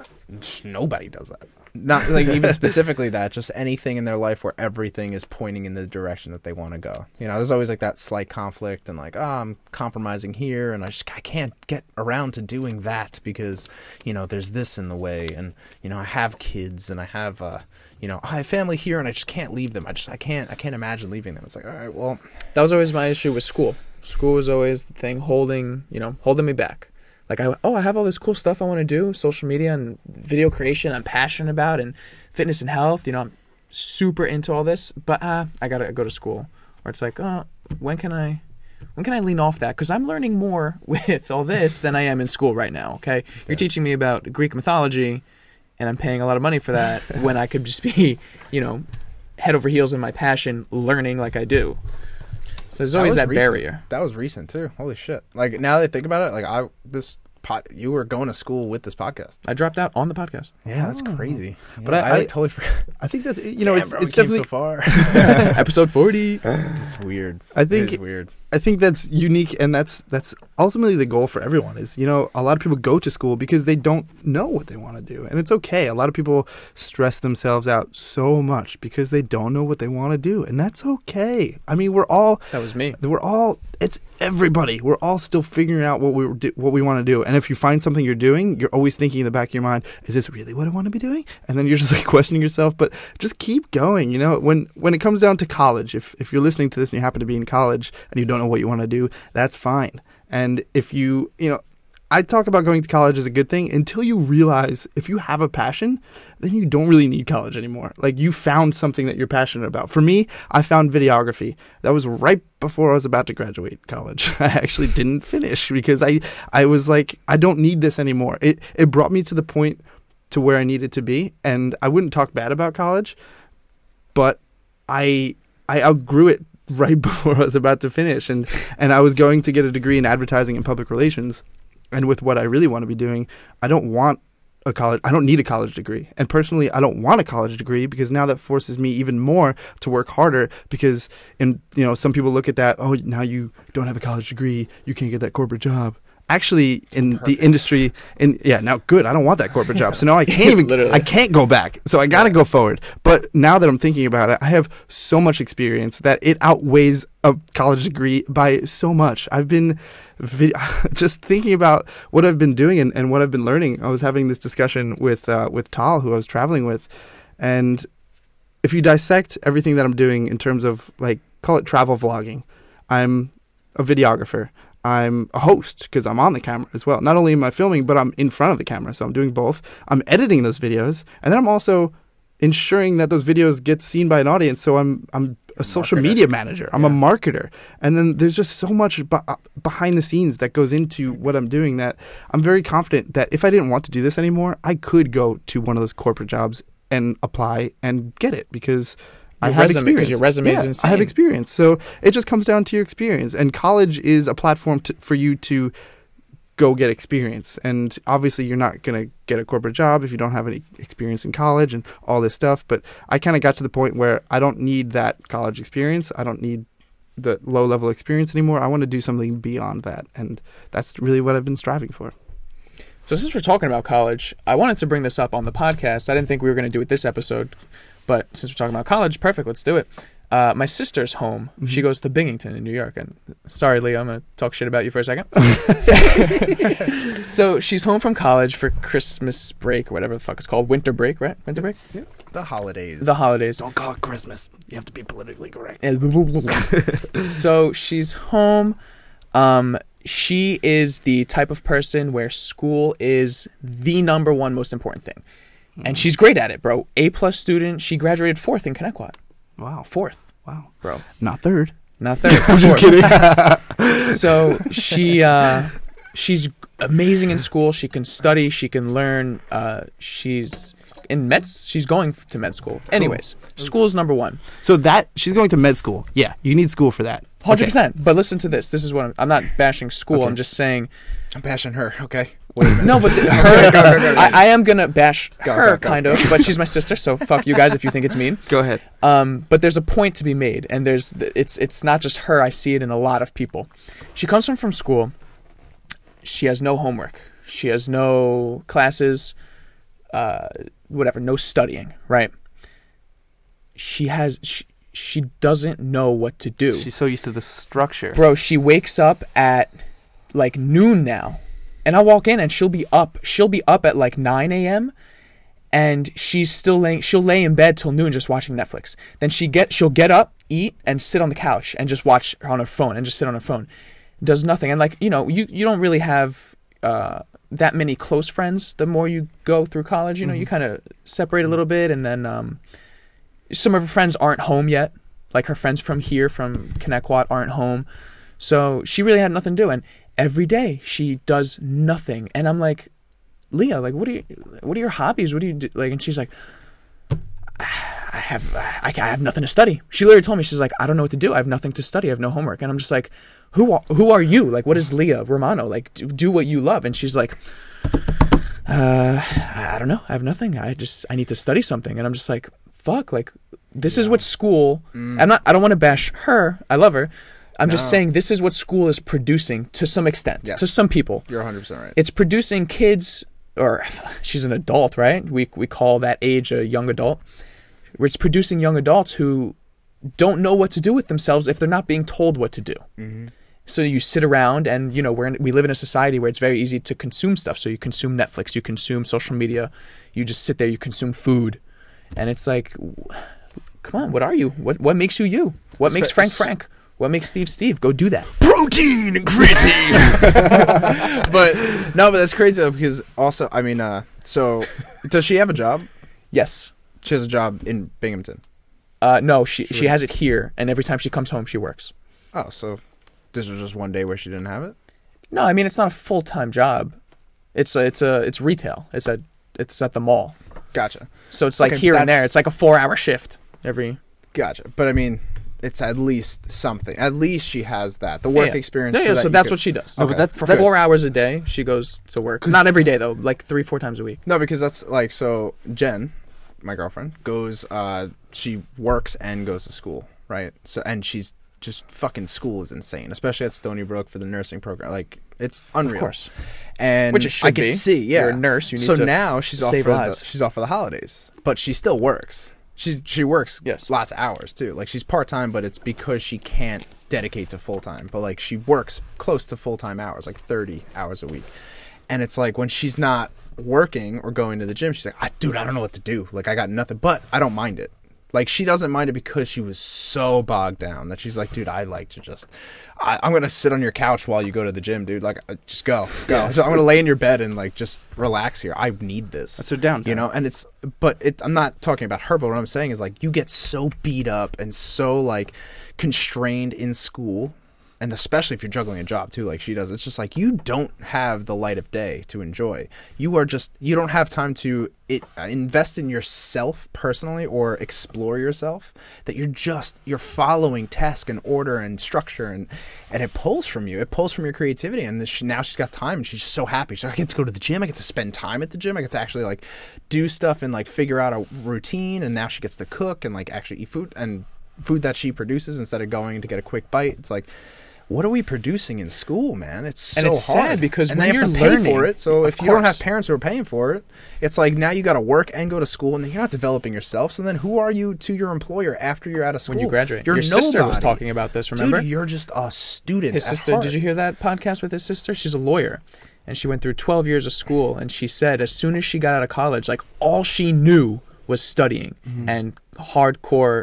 nobody does that. Not like even specifically that, just anything in their life where everything is pointing in the direction that they want to go. You know, there's always like that slight conflict and like, oh, I'm compromising here and I can't get around to doing that because, you know, there's this in the way, and, you know, I have kids and I have you know, I have family here and I just can't leave them. I can't imagine leaving them. It's like, all right, well, that was always my issue with school. School was always the thing holding me back. Like, I have all this cool stuff I want to do, social media and video creation I'm passionate about, and fitness and health. You know, I'm super into all this, but I got to go to school. Or it's like, when can I lean off that? Because I'm learning more with all this than I am in school right now, okay? You're teaching me about Greek mythology, and I'm paying a lot of money for that when I could just be, you know, head over heels in my passion, learning like I do. So there's always that barrier. That was recent too. Holy shit! Like, now that I think about it, like you were going to school with this podcast. I dropped out on the podcast. Yeah, that's crazy. Yeah, But I totally forgot. I think that, you know, it's definitely so far. Episode 40. It's weird. I think it is weird. I think that's unique, and that's ultimately the goal for everyone. Is, you know, a lot of people go to school because they don't know what they want to do, and it's okay. A lot of people stress themselves out so much because they don't know what they want to do, and that's okay. I mean, That was me. It's everybody. We're all still figuring out what we want to do, and if you find something you're doing, you're always thinking in the back of your mind, is this really what I want to be doing? And then you're just like questioning yourself, but just keep going. You know, when it comes down to college, if you're listening to this and you happen to be in college and you don't know what you want to do, that's fine. And if you know, I talk about going to college as a good thing until you realize if you have a passion, then you don't really need college anymore. Like, you found something that you're passionate about. For me, I found videography. That was right before I was about to graduate college. I actually didn't finish because I was like, I don't need this anymore. It brought me to the point to where I needed to be, and I wouldn't talk bad about college, but I outgrew it right before I was about to finish, and I was going to get a degree in advertising and public relations, and with what I really want to be doing, I don't need a college degree. And personally, I don't want a college degree because now that forces me even more to work harder because, some people look at that, oh, now you don't have a college degree, you can't get that corporate job. Actually, in the industry, now good. I don't want that corporate job, so now I can't even. I can't go back, so I got to go forward. But now that I'm thinking about it, I have so much experience that it outweighs a college degree by so much. I've been just thinking about what I've been doing and what I've been learning. I was having this discussion with Tal, who I was traveling with, and if you dissect everything that I'm doing in terms of, like, call it travel vlogging, I'm a videographer. I'm a host because I'm on the camera as well. Not only am I filming, but I'm in front of the camera, so I'm doing both. I'm editing those videos, and then I'm also ensuring that those videos get seen by an audience. So I'm a social media manager. I'm a marketer, and then there's just so much behind the scenes that goes into what I'm doing that I'm very confident that if I didn't want to do this anymore, I could go to one of those corporate jobs and apply and get it because I have experience. Because your resume is insane. I have experience. So it just comes down to your experience. And college is a platform for you to go get experience. And obviously you're not going to get a corporate job if you don't have any experience in college and all this stuff. But I kind of got to the point where I don't need that college experience. I don't need the low-level experience anymore. I want to do something beyond that. And that's really what I've been striving for. So since we're talking about college, I wanted to bring this up on the podcast. I didn't think we were going to do it this episode. But since we're talking about college, perfect, let's do it. My sister's home. Mm-hmm. She goes to Binghamton in New York. And sorry, Leo, I'm going to talk shit about you for a second. So she's home from college for Christmas break or whatever the fuck it's called. Winter break, right? Winter break? Yeah. The holidays. Don't call it Christmas. You have to be politically correct. So she's home. She is the type of person where school is the number one most important thing. And she's great at it, bro. A+ student. She graduated 4th in Connecticut. Wow. 4th. Wow. Bro. Not 3rd. Not 3rd. I'm just kidding. So she's amazing in school. She can study. She can learn. She's she's going to med school. Anyways, school is number one. So that she's going to med school. Yeah, you need school for that. 100%. But listen to this. This is what I'm not bashing school. I'm just saying. I'm bashing her. Okay. No, but her. Go. I am gonna bash her kind of, but she's my sister, so fuck you guys if you think it's mean. Go ahead. But there's a point to be made, and it's not just her. I see it in a lot of people. She comes from school. She has no homework. She has no classes. Whatever. No studying. Right. She doesn't know what to do. She's so used to the structure. Bro, she wakes up at like noon now. And I'll walk in and she'll be up. She'll be up at like 9 a.m. and she's still she'll lay in bed till noon just watching Netflix. Then she'll get up, eat, and sit on the couch and just watch on her phone and just sit on her phone. Does nothing. And like, you don't really have that many close friends the more you go through college. You kind of separate a little bit, and then some of her friends aren't home yet. Like her friends from here, from Connecticut, aren't home. So she really had nothing to do. And every day she does nothing. And I'm like, Leah, like, what are your hobbies? What do you do? Like, and she's like, I have nothing to study. She literally told me, she's like, I don't know what to do. I have nothing to study. I have no homework. And I'm just like, who are you? Like, what is Leah Romano? Like, do what you love. And she's like, I don't know. I have nothing. I need to study something. And I'm just like, fuck, like, this is what school, I don't want to bash her. I love her. I'm just saying this is what school is producing to some extent, to some people. You're 100% right. It's producing kids, or she's an adult, right? We call that age a young adult. Where it's producing young adults who don't know what to do with themselves if they're not being told what to do. Mm-hmm. So you sit around and, we live in a society where it's very easy to consume stuff. So you consume Netflix, you consume social media, you just sit there, you consume food. And it's like, come on, what are you? What makes you you? What makes Frank Frank? What makes Steve Steve? Go do that. Protein and creatine. but that's crazy though, because also, I mean, so does she have a job? Yes. She has a job in Binghamton. No, she has it here, and every time she comes home, she works. Oh, so this was just one day where she didn't have it? No, I mean, it's not a full-time job. It's retail. It's at the mall. Gotcha. So it's like here and there. It's like a 4-hour shift every. Gotcha. But I mean, it's at least something. At least she has that. The work experience. Yeah, so that's what she does. Okay. But that's for 4 hours a day. She goes to work. Not every day though. Like 3-4 times a week. No, because that's like, so Jen, my girlfriend, goes. She works and goes to school, right? So, and she's just fucking, school is insane, especially at Stony Brook for the nursing program. Like, it's unreal. Of course. And which it should be. I can see, yeah. You're a nurse. You need so to now she's save lives. She's off for the holidays, but she still works. She works lots of hours too. Like, she's part-time, but it's because she can't dedicate to full-time. But like, she works close to full-time hours, like 30 hours a week. And it's like, when she's not working or going to the gym, she's like, dude, I don't know what to do. Like, I got nothing, but I don't mind it. Like, she doesn't mind it because she was so bogged down that she's like, dude, I like to just, I'm going to sit on your couch while you go to the gym, dude. Like, just go. So I'm going to lay in your bed and like, just relax here. I need this. That's her downtime. And I'm not talking about her, but what I'm saying is like, you get so beat up and so like constrained in school. And especially if you're juggling a job too, like she does, it's just like, you don't have the light of day to enjoy. You don't have time to invest in yourself personally or explore yourself, that you're following task and order and structure, and it pulls from you. It pulls from your creativity. And now she's got time and she's just so happy. She's like, I get to go to the gym. I get to spend time at the gym. I get to actually like do stuff and like figure out a routine. And now she gets to cook and like actually eat food that she produces instead of going to get a quick bite. It's like, what are we producing in school, man? It's so hard. Sad because and when they you're have to pay learning for it. So if you don't have course. parents who are paying for it, it's like now you got to work and go to school, and then you're not developing yourself. So then who are you to your employer after you're out of school? When you graduate. You're your sister was nobody. talking about this, remember? Dude, you're just a student. His at sister, heart. did you hear that podcast with his sister? She's a lawyer. And she went through 12 years of school. And she said as soon as she got out of college, like all she knew was studying and hardcore,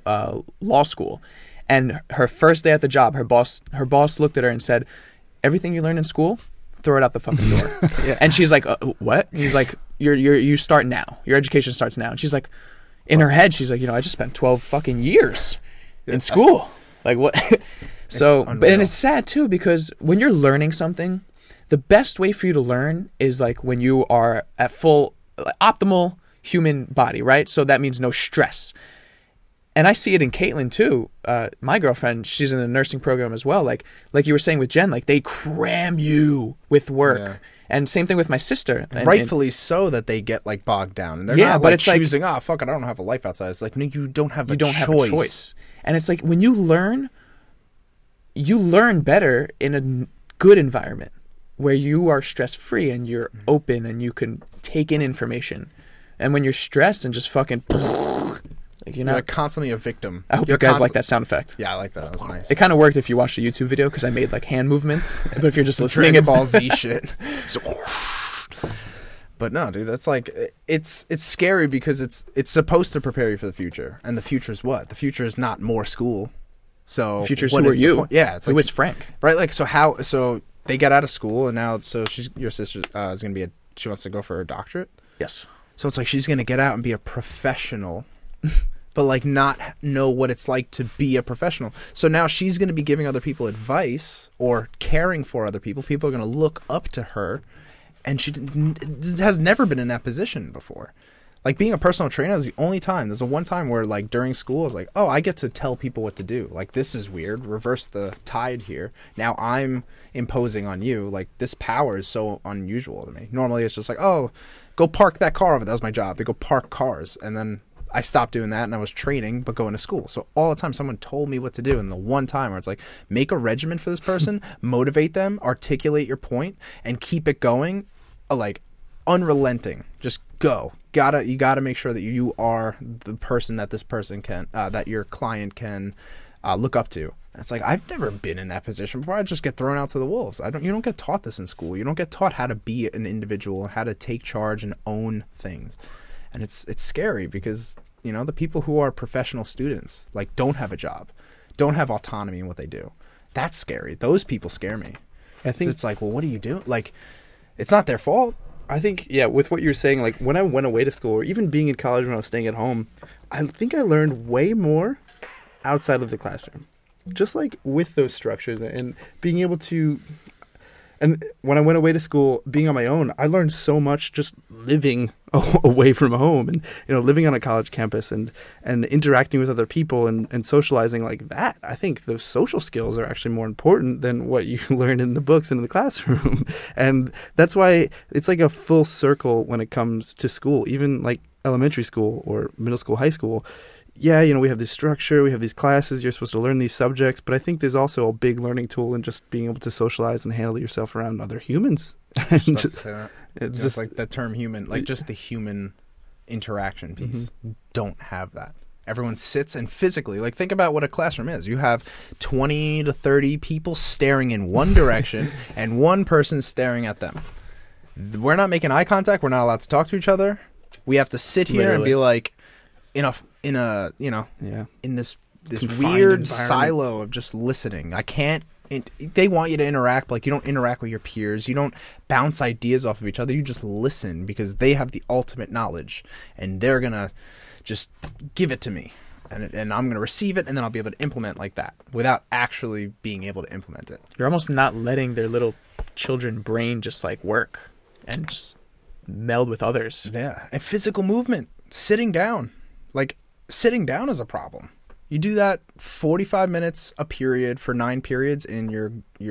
law school. And her first day at the job, her boss looked at her and said, everything you learned in school, throw it out the fucking door. And she's like, what? He's like, you start now. Your education starts now. And she's like, in her head, she's like, I just spent 12 fucking years in school. Like what? So, and it's sad too, because when you're learning something, the best way for you to learn is like when you are at full optimal, human body, right? So that means no stress. And I see it in Caitlin too. My girlfriend, she's in the nursing program as well. Like you were saying with Jen, like they cram you with work. Yeah. And same thing with my sister. And Rightfully so, that they get like bogged down, and they're Yeah, not but like it's like- choosing. Oh, fuck it, I don't have a life outside. It's like, no, you don't have. you don't have a choice. And it's like when you learn better in a good environment where you are stress free and you're open and you can take in information. And when you're stressed and just fucking like You're like constantly a victim. I hope You're you guys like that sound effect. Yeah, I like that. That was nice. It kind of worked if you watched the YouTube video because I made like hand movements. But if you're just listening, Dragon it's Ball Z shit. But no, dude, that's like it's scary because it's supposed to prepare you for the future, and the future is what? The future is not more school. So the future's what who are is the you? point? Yeah, it's Who like, is Frank? right? Like, so they get out of school, and now your sister is gonna be she wants to go for her doctorate. Yes. So it's like she's gonna get out and be a professional, but like not know what it's like to be a professional. So now she's gonna be giving other people advice or caring for other people. People are gonna look up to her, and she has never been in that position before. Like being a personal trainer is the only time. There's a one time where like during school I was like, oh, I get to tell people what to do. Like this is weird. Reverse the tide here. Now I'm imposing on you. Like this power is so unusual to me. Normally it's just like, oh, go park that car over. That was my job. They go park cars. And then I stopped doing that and I was training but going to school. So all the time someone told me what to do. And the one time where it's like, make a regimen for this person, motivate them, articulate your point, and keep it going. Like unrelenting, just go. You gotta make sure that you are the person that this person can that your client can look up to. And it's like, I've never been in that position before. I just get thrown out to the wolves. You don't get taught this in school. You don't get taught how to be an individual, how to take charge and own things. And it's scary because the people who are professional students like don't have a job, don't have autonomy in what they do. That's scary. Those people scare me. I think It's like, well, what do you do? Like, it's not their fault. I think, yeah, with what you're saying, like when I went away to school or even being in college when I was staying at home, I think I learned way more outside of the classroom. Just like with those structures and being able to, and when I went away to school, being on my own, I learned so much just living away from home and, living on a college campus and interacting with other people and socializing like that. I think those social skills are actually more important than what you learn in the books and in the classroom. And that's why it's like a full circle when it comes to school, even like elementary school or middle school, high school. Yeah, we have this structure, we have these classes, you're supposed to learn these subjects, but I think there's also a big learning tool in just being able to socialize and handle yourself around other humans. Just about to say that. It's Just like the term human, like just the human interaction piece. Don't have that. Everyone sits and physically, like think about what a classroom is. You have 20 to 30 people staring in one direction and one person staring at them. We're not making eye contact. We're not allowed to talk to each other. We have to sit here and be like in this Confined weird environment. silo of just listening. I can't. They want you to interact, but like you don't interact with your peers. You don't bounce ideas off of each other. You just listen because they have the ultimate knowledge, and they're gonna just give it to me, and I'm gonna receive it, and then I'll be able to implement like that without actually being able to implement it. You're almost not letting their little children brain just like work and just meld with others. Yeah, and physical movement, sitting down, like sitting down is a problem. You do that 45 minutes a period for 9 periods in your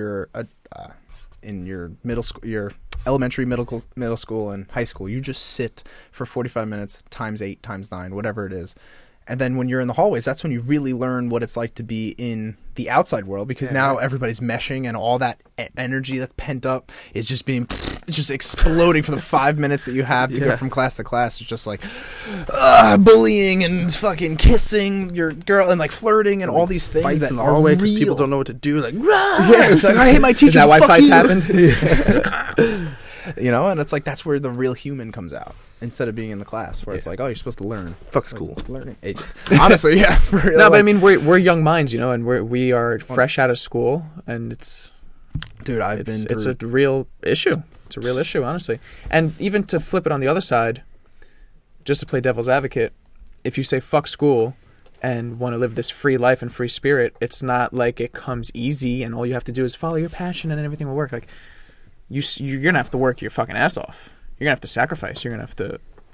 middle school, your elementary, middle school, and high school. You just sit for 45 minutes times 8 times 9, whatever it is. And then when you're in the hallways, that's when you really learn what it's like to be in the outside world, because now everybody's meshing and all that energy that's pent up is just being just exploding for the 5 minutes that you have to go from class to class. It's just like bullying and fucking kissing your girl and like flirting and all these things Fights that in the are hallway real. people don't know what to do. Like, It's like, I hate my teacher. Is that why fuck fights you. happened? And it's like that's where the real human comes out instead of being in the class where it's like, oh, you're supposed to learn. Fuck school. Learning. Honestly, yeah. For real, No, but I like- mean we're young minds, and we are fresh out of school, and it's dude, it's a real issue. It's a real issue, honestly. And even to flip it on the other side, just to play devil's advocate, if you say fuck school and want to live this free life and free spirit, it's not like it comes easy and all you have to do is follow your passion and everything will work. Like you're gonna have to work your fucking ass off. You're gonna have to sacrifice. You're gonna have to,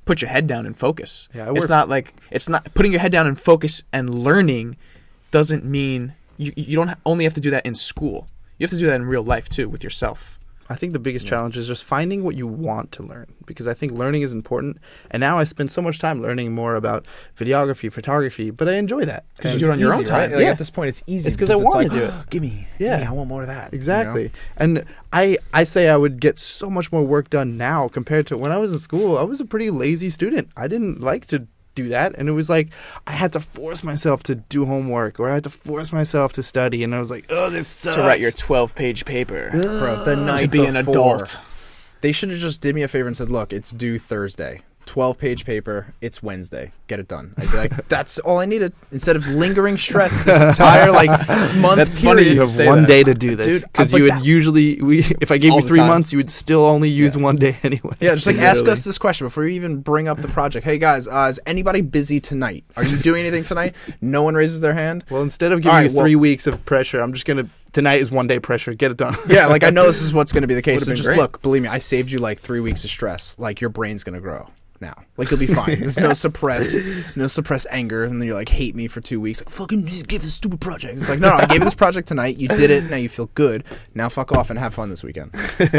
put your head down and focus. Yeah, it's not putting your head down and focus and learning doesn't mean you don't only have to do that in school. You have to do that in real life too with yourself. I think the biggest challenge is just finding what you want to learn, because I think learning is important. And now I spend so much time learning more about videography, photography, but I enjoy that. Because you do it on your own time. Right? Like Yeah. at this point, it's easy. It's 'cause I wanna do it. Give me, Yeah. I want more of that. Exactly. You know? And I say I would get so much more work done now compared to when I was in school. I was a pretty lazy student. I didn't like to do that, and it was like I had to force myself to do homework, or I had to force myself to study, and I was like, oh, this sucks. To write your 12-page paper. Bro, the night To be an before, adult. They should have just did me a favor and said, look, it's due Thursday. 12-page paper, it's Wednesday. Get it done. I'd be like, that's all I needed. Instead of lingering stress this entire month That's period. funny You have say one that. day to do this, Dude, because I'm you like would that. usually if I gave All you the 3 time. months, you would still only use one day anyway. Yeah, just ask Literally. us this question before you even bring up the project. Hey guys, is anybody busy tonight? Are you doing anything tonight? No one raises their hand. Well, instead of giving All right, you 3 weeks of pressure, I'm just gonna tonight is one day pressure. Get it done. Yeah, I know this is what's going to be the case. Would've So been just great. look, believe me, I saved you 3 weeks of stress. Your brain's going to grow now. You'll be fine. There's no suppress anger, and then you're hate me for 2 weeks. Fucking just give this stupid project. It's no, I gave you this project tonight. You did it. Now you feel good. Now fuck off and have fun this weekend.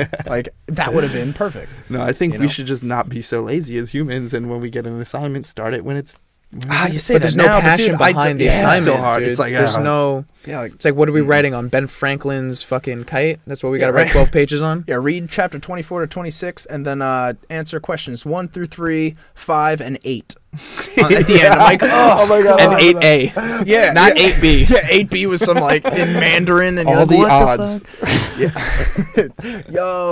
That would have been perfect. No, I think You we know? should just not be so lazy as humans, and when we get an assignment, start it when it's. You say But that there's no now, passion but dude, behind the yeah, it's assignment. so hard. Dude. It's like, there's ah. no. Yeah, It's what are we writing on? Ben Franklin's fucking kite? That's what we got to Yeah, write right. 12 pages on? yeah. Read chapter 24 to 26, and then answer questions 1 through 3, 5, and 8. At the end, I'm like, oh my god. And 8A. Yeah, Not yeah. 8B. Yeah, 8B was some in Mandarin, and All you're the what odds. The fuck? Yeah.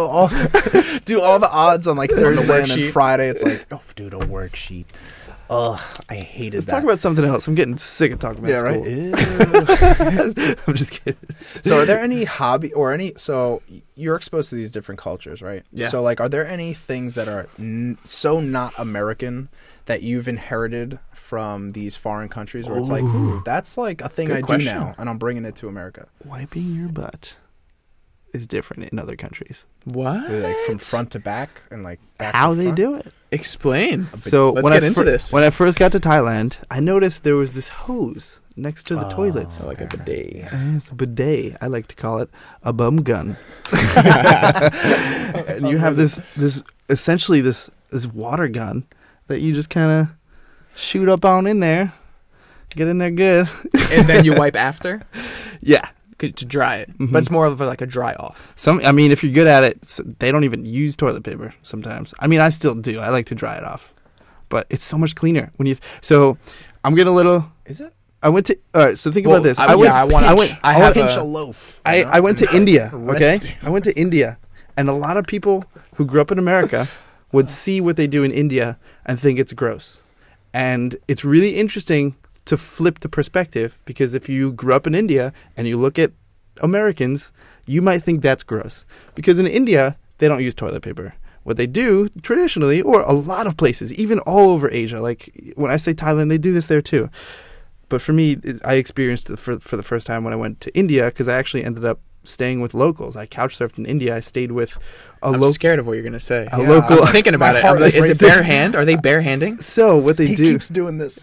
Yo, do all the odds on Thursday, and then worksheet. Friday it's dude, a worksheet. Ugh, I hated Let's that. talk about something else. I'm getting sick of talking about yeah, school. right. I'm just kidding. So, are there any hobby or any? So, you're exposed to these different cultures, right? Yeah. So, are there any things that are so not American that you've inherited from these foreign countries, where it's ooh, that's a thing Good I question. do now, and I'm bringing it to America? Wiping your butt is different in other countries. What? Really, from front to back and back How to they front? do it. Explain. So Let's when get I into this. When I first got to Thailand, I noticed there was this hose next to the toilets. Like a bidet. It's a bidet. I like to call it a bum gun. And you have this essentially this water gun that you just kind of shoot up on in there, get in there good. And then you wipe after Yeah. to dry it. Mhm. But it's more of a dry off. I mean, if you're good at it, they don't even use toilet paper sometimes. I mean, I still do. I like to dry it off, but it's so much cleaner when you. So, I'm getting a little. Is it? I went to. All right. So think Well, about this. I have pinch a- a loaf. I went to India. Okay. Residue. I went to India, and a lot of people who grew up in America would see what they do in India and think it's gross, and it's really interesting to flip the perspective, because if you grew up in India and you look at Americans, you might think that's gross. Because in India, they don't use toilet paper. What they do traditionally, or a lot of places, even all over Asia, when I say Thailand, they do this there too. But for me, I experienced it for the first time when I went to India, because I actually ended up staying with locals. I couch surfed in India. I stayed with a I'm local. scared of what you're going to say. A local. I'm thinking about it. heart I'm like, is is it racing. bare hand? Are they bare handing? So what they He do. keeps doing this.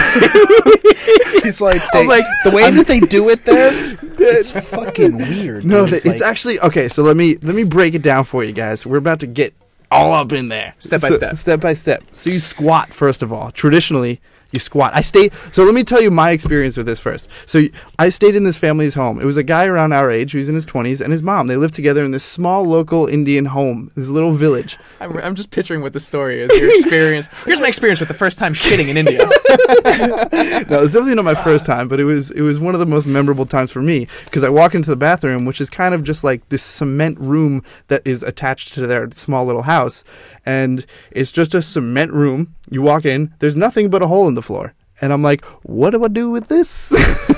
He's like, I'm like, the way that they do it there, it's fucking weird. No, dude. it's actually okay. So let me break it down for you guys. We're about to get all up in there, Step by So- step. Step by step. So you squat first of all. Traditionally, you squat. So let me tell you my experience with this first. So I stayed in this family's home. It was a guy around our age who was in his 20s, and his mom. They lived together in this small local Indian home, this little village. I'm just picturing what the story is. Your experience. Here's my experience with the first time shitting in India. No, it was definitely not my first time, but it was one of the most memorable times for me, because I walk into the bathroom, which is kind of just like this cement room that is attached to their small little house, and it's just a cement room. You walk in, there's nothing but a hole in the floor, and I'm like, what do I do with this?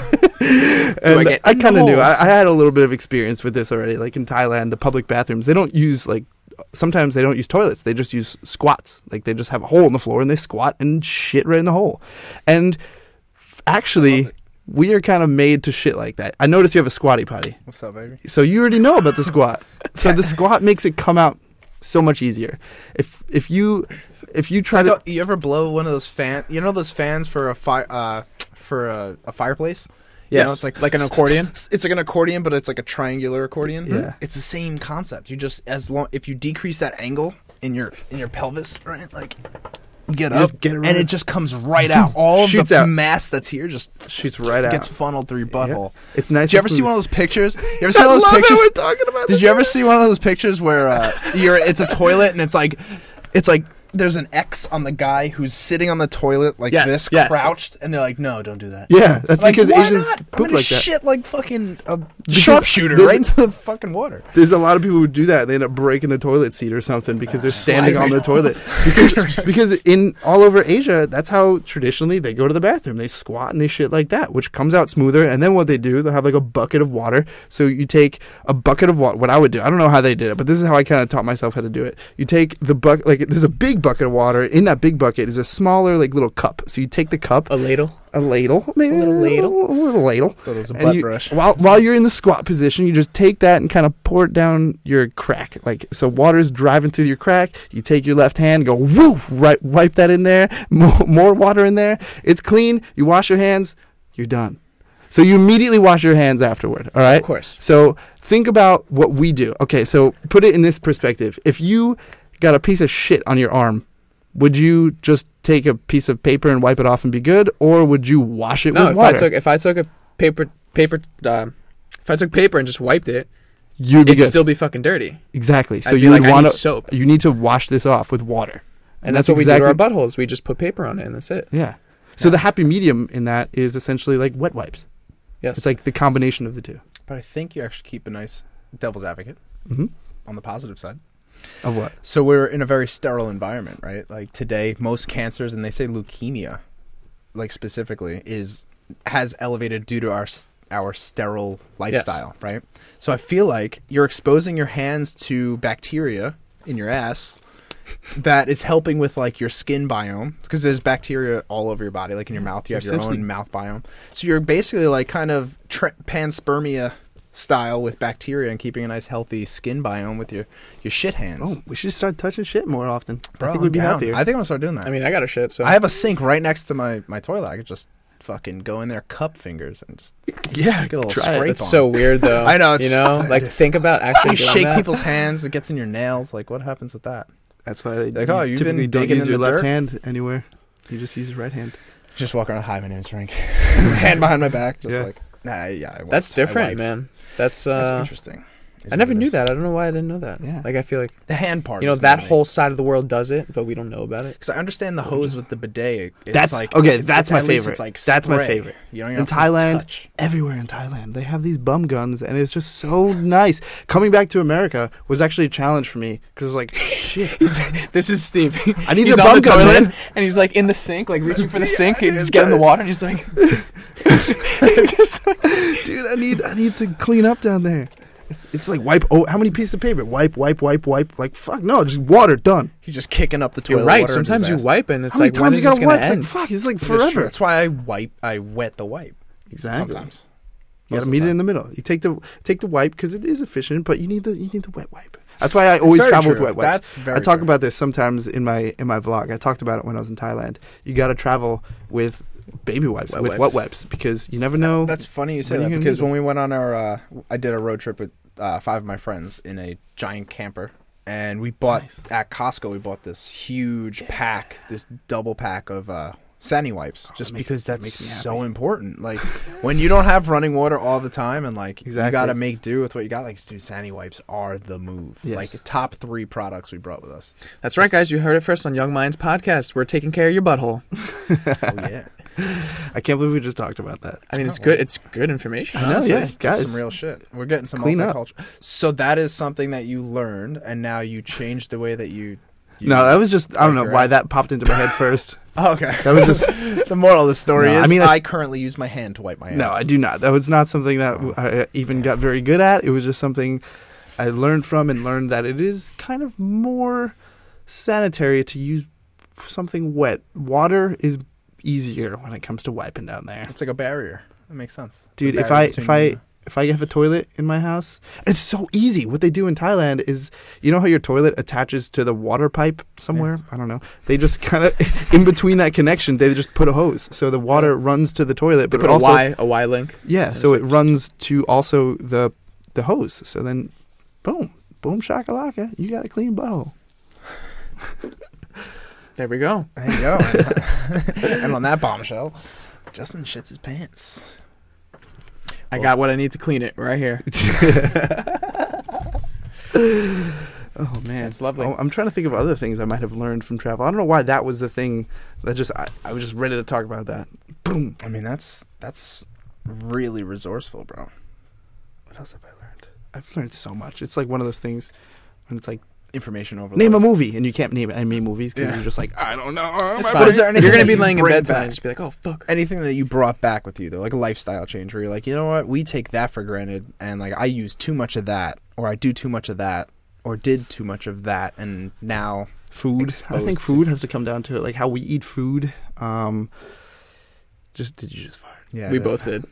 And get I in the kind of knew. hole? I had a little bit of experience with this already. Like in Thailand, the public bathrooms, they don't use sometimes they don't use toilets. They just use squats. They just have a hole in the floor and they squat and shit right in the hole. And actually, we are kind of made to shit like that. I notice you have a squatty potty. What's up, baby? So you already know about the squat. So the squat makes it come out so much easier. If you try to, you ever blow one of those those fans for a fireplace? You know, yes, it's Like an accordion? It's like an accordion, but it's like a triangular accordion. Yeah. It's the same concept. You just if you decrease that angle in your pelvis, right? Like you get You up just get it and right. it just comes right out. All of Shoots the out. mass that's here just shoots right out. gets funneled through your butthole. It's nice. Did you ever see one of those pictures? You ever see I one of those love that pictures? we're talking about. Did you ever see one of those pictures where it's a toilet and it's like there's an X on the guy who's sitting on the toilet like Yes, this, yes. crouched, and they're like, "No, don't do that." Yeah, that's Like, because why Asians not? I'm poop gonna like that. shit like fucking a Because sharpshooter there's- right into the fucking water. There's a lot of people who do that. They end up breaking the toilet seat or something because they're standing on the toilet. Because in all over Asia, that's how traditionally they go to the bathroom. They squat and they shit like that, which comes out smoother. And then what they do, they'll have like a bucket of water. So you take a bucket of water. What I would do, I don't know how they did it, but this is how I kind of taught myself how to do it. You take the bucket, like there's a big bucket of water. In that big bucket is a smaller like little cup. So you take the cup, A ladle. maybe A little ladle? a little ladle. So there's a And butt you- brush. While you're in the squat position, you just take that and kind of pour it down your crack. Like so, water's driving through your crack. You take your left hand, go woof, right, wipe that in there. More water in there. It's clean. You wash your hands. You're done. So you immediately wash your hands afterward. All right. Of course. So think about what we do. Okay. So put it in this perspective. If you got a piece of shit on your arm, would you just take a piece of paper and wipe it off and be good, or would you wash it No, with water? if I took a paper and just wiped it, You'd be it'd good. still be fucking dirty. Exactly. So I'd be you like, would I want need to soap. You need to wash this off with water. And that's what we do to our buttholes. We just put paper on it, and that's it. Yeah. So the happy medium in that is essentially like wet wipes. Yes. It's like the combination of the two. But I think you actually keep a nice devil's advocate Mm-hmm. on the positive side. Of what? So we're in a very sterile environment, right? Like today, most cancers, and they say leukemia, like specifically, has elevated due to our sterile lifestyle, right? So I feel like you're exposing your hands to bacteria in your ass that is helping with like your skin biome, because there's bacteria all over your body, like in your mouth. You have your Essentially- own mouth biome. So you're basically like kind of panspermia style with bacteria and keeping a nice healthy skin biome with your shit hands. Oh, we should start touching shit more often. Bro, I think we'd be I'm down. healthier. I think I'm gonna start doing that. I mean, I got a shit, so I have a sink right next to my toilet. I could just fucking go in there, cup fingers, and just yeah, get a little try it. scrape it's on. so weird though. I know, it's you know, fun. like think about actually You doing shake that. people's hands, it gets in your nails. Like, what happens with that? That's why they Like, oh, you've been typically don't digging use in your the left dirt? hand anywhere. You just use your right hand. Just walk around. Hi, my name's Frank. Hand behind my back, just Yeah. like yeah. That's different, wiped. man. That's That's interesting. is I never what it knew is. that. I don't know why I didn't know that. Yeah. Like I feel like The hand part. you know is that new to me. whole side of the world does it, but we don't know about it. Because I understand the hose with the bidet. It's That's like, okay. it's- That's it's- my at least favorite. It's like That's my spray. favorite. You don't even In have to Thailand, touch. everywhere in Thailand, they have these bum guns, and it's just so nice. Coming back to America was actually a challenge for me because it was like, shit. This is Steve. I need he's a on bum the gun, toilet, man. and he's like in the sink, like reaching for the sink, and yeah, just get in the try- water, and he's like, Dude, I need to clean up down there. It's like wipe. Oh, how many pieces of paper? Wipe. Like fuck no, just water done. You're just kicking up the toilet. you're right. water into Sometimes his you ass. wipe, and it's How many like, when times is you this gotta gonna wipe? end? Like fuck, it's like It is true. forever. That's why I wet the wipe. Exactly. Sometimes. You Most gotta of meet the it time. in the middle. You take the wipe because it is efficient, but you need the wet wipe. That's why I always very travel with true. wet wipes. That's very I talk true. about this sometimes in my vlog. I talked about it when I was in Thailand. You got to travel with baby wipes, Wet with wipes. wet wipes, because you never know. That's funny you say when that, you're gonna because need when we went on our, I did a road trip with 5 of my friends in a giant camper, and we bought at Costco. We bought this huge pack, this double pack of Sani wipes, just because that's makes me so happy. important. Like when you don't have running water all the time, and like you Exactly. got to make do with what you got. Like, dude, Sani wipes are the move. Yes. Like the top 3 products we brought with us. That's right, guys. You heard it first on Young Minds podcast. We're taking care of your butthole. Oh yeah, I can't believe we just talked about that. I mean, it's good. It's good information. I know, honestly. yeah. That's guys, some real shit. We're getting some clean up. multicultural. So that is something that you learned, and now you changed the way that you No, that was just I don't know your why ass. that popped into my head first. Oh, okay. That was just The moral of the story No, is I mean, I currently use my hand to wipe my ass. no, I do not. That was not something that I even got very good at. It was just something I learned from and learned that it is kind of more sanitary to use something wet. Water is easier when it comes to wiping down there. It's like a barrier. That makes sense. It's a Dude, barrier if I have a toilet in my house, it's so easy. What they do in Thailand is, you know how your toilet attaches to the water pipe somewhere? I don't know. They just kind of, in between that connection, they just put a hose. So the water runs to the toilet. They But put also, a Y link. yeah, so it runs to also the hose. So then, boom shakalaka, you got a clean butthole. There we go. There you go. And on that bombshell, Justin shits his pants. I got what I need to clean it right here. Oh man, It's lovely. I'm trying to think of other things I might have learned from travel. I don't know why that was the thing that just I was just ready to talk about that. Boom. I mean, that's really resourceful, bro. What else have I learned? I've learned so much. It's like one of those things when it's like, Information overload. name a movie, and you can't name any movies because Yeah. you're just like, I don't know. It's But fine. is there anything You're going to that be you laying in bring bed tonight back? and just be like, oh, fuck. Anything that you brought back with you, though, like a lifestyle change where you're like, you know what, we take that for granted, and like I use too much of that, or I do too much of that, or did too much of that, and now Food. I exposed think to- food has to come down to it, like how we eat food. Did you just fart? Yeah, We the- both did.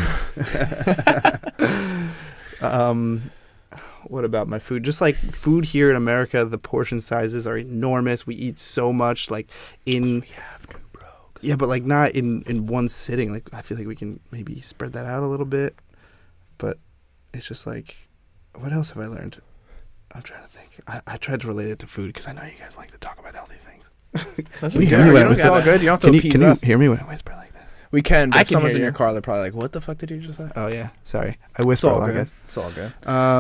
What about my food? Just like food here in America, the portion sizes are enormous. We eat so much, like in. Yeah, but like not in one sitting. Like I feel like we can maybe spread that out a little bit, but it's just like, what else have I learned? I'm trying to think. I tried to relate it to food because I know you guys like to talk about healthy things. That's Can you okay. hear me when I It's whisper? all good. You don't have to Can you, appease can you us. hear me when I whisper like this? We can, but I if can someone's hear in you. your car, they're probably like, what the fuck did you just say? Oh yeah, sorry. I It's whisper a all lot, good. guys. It's all good.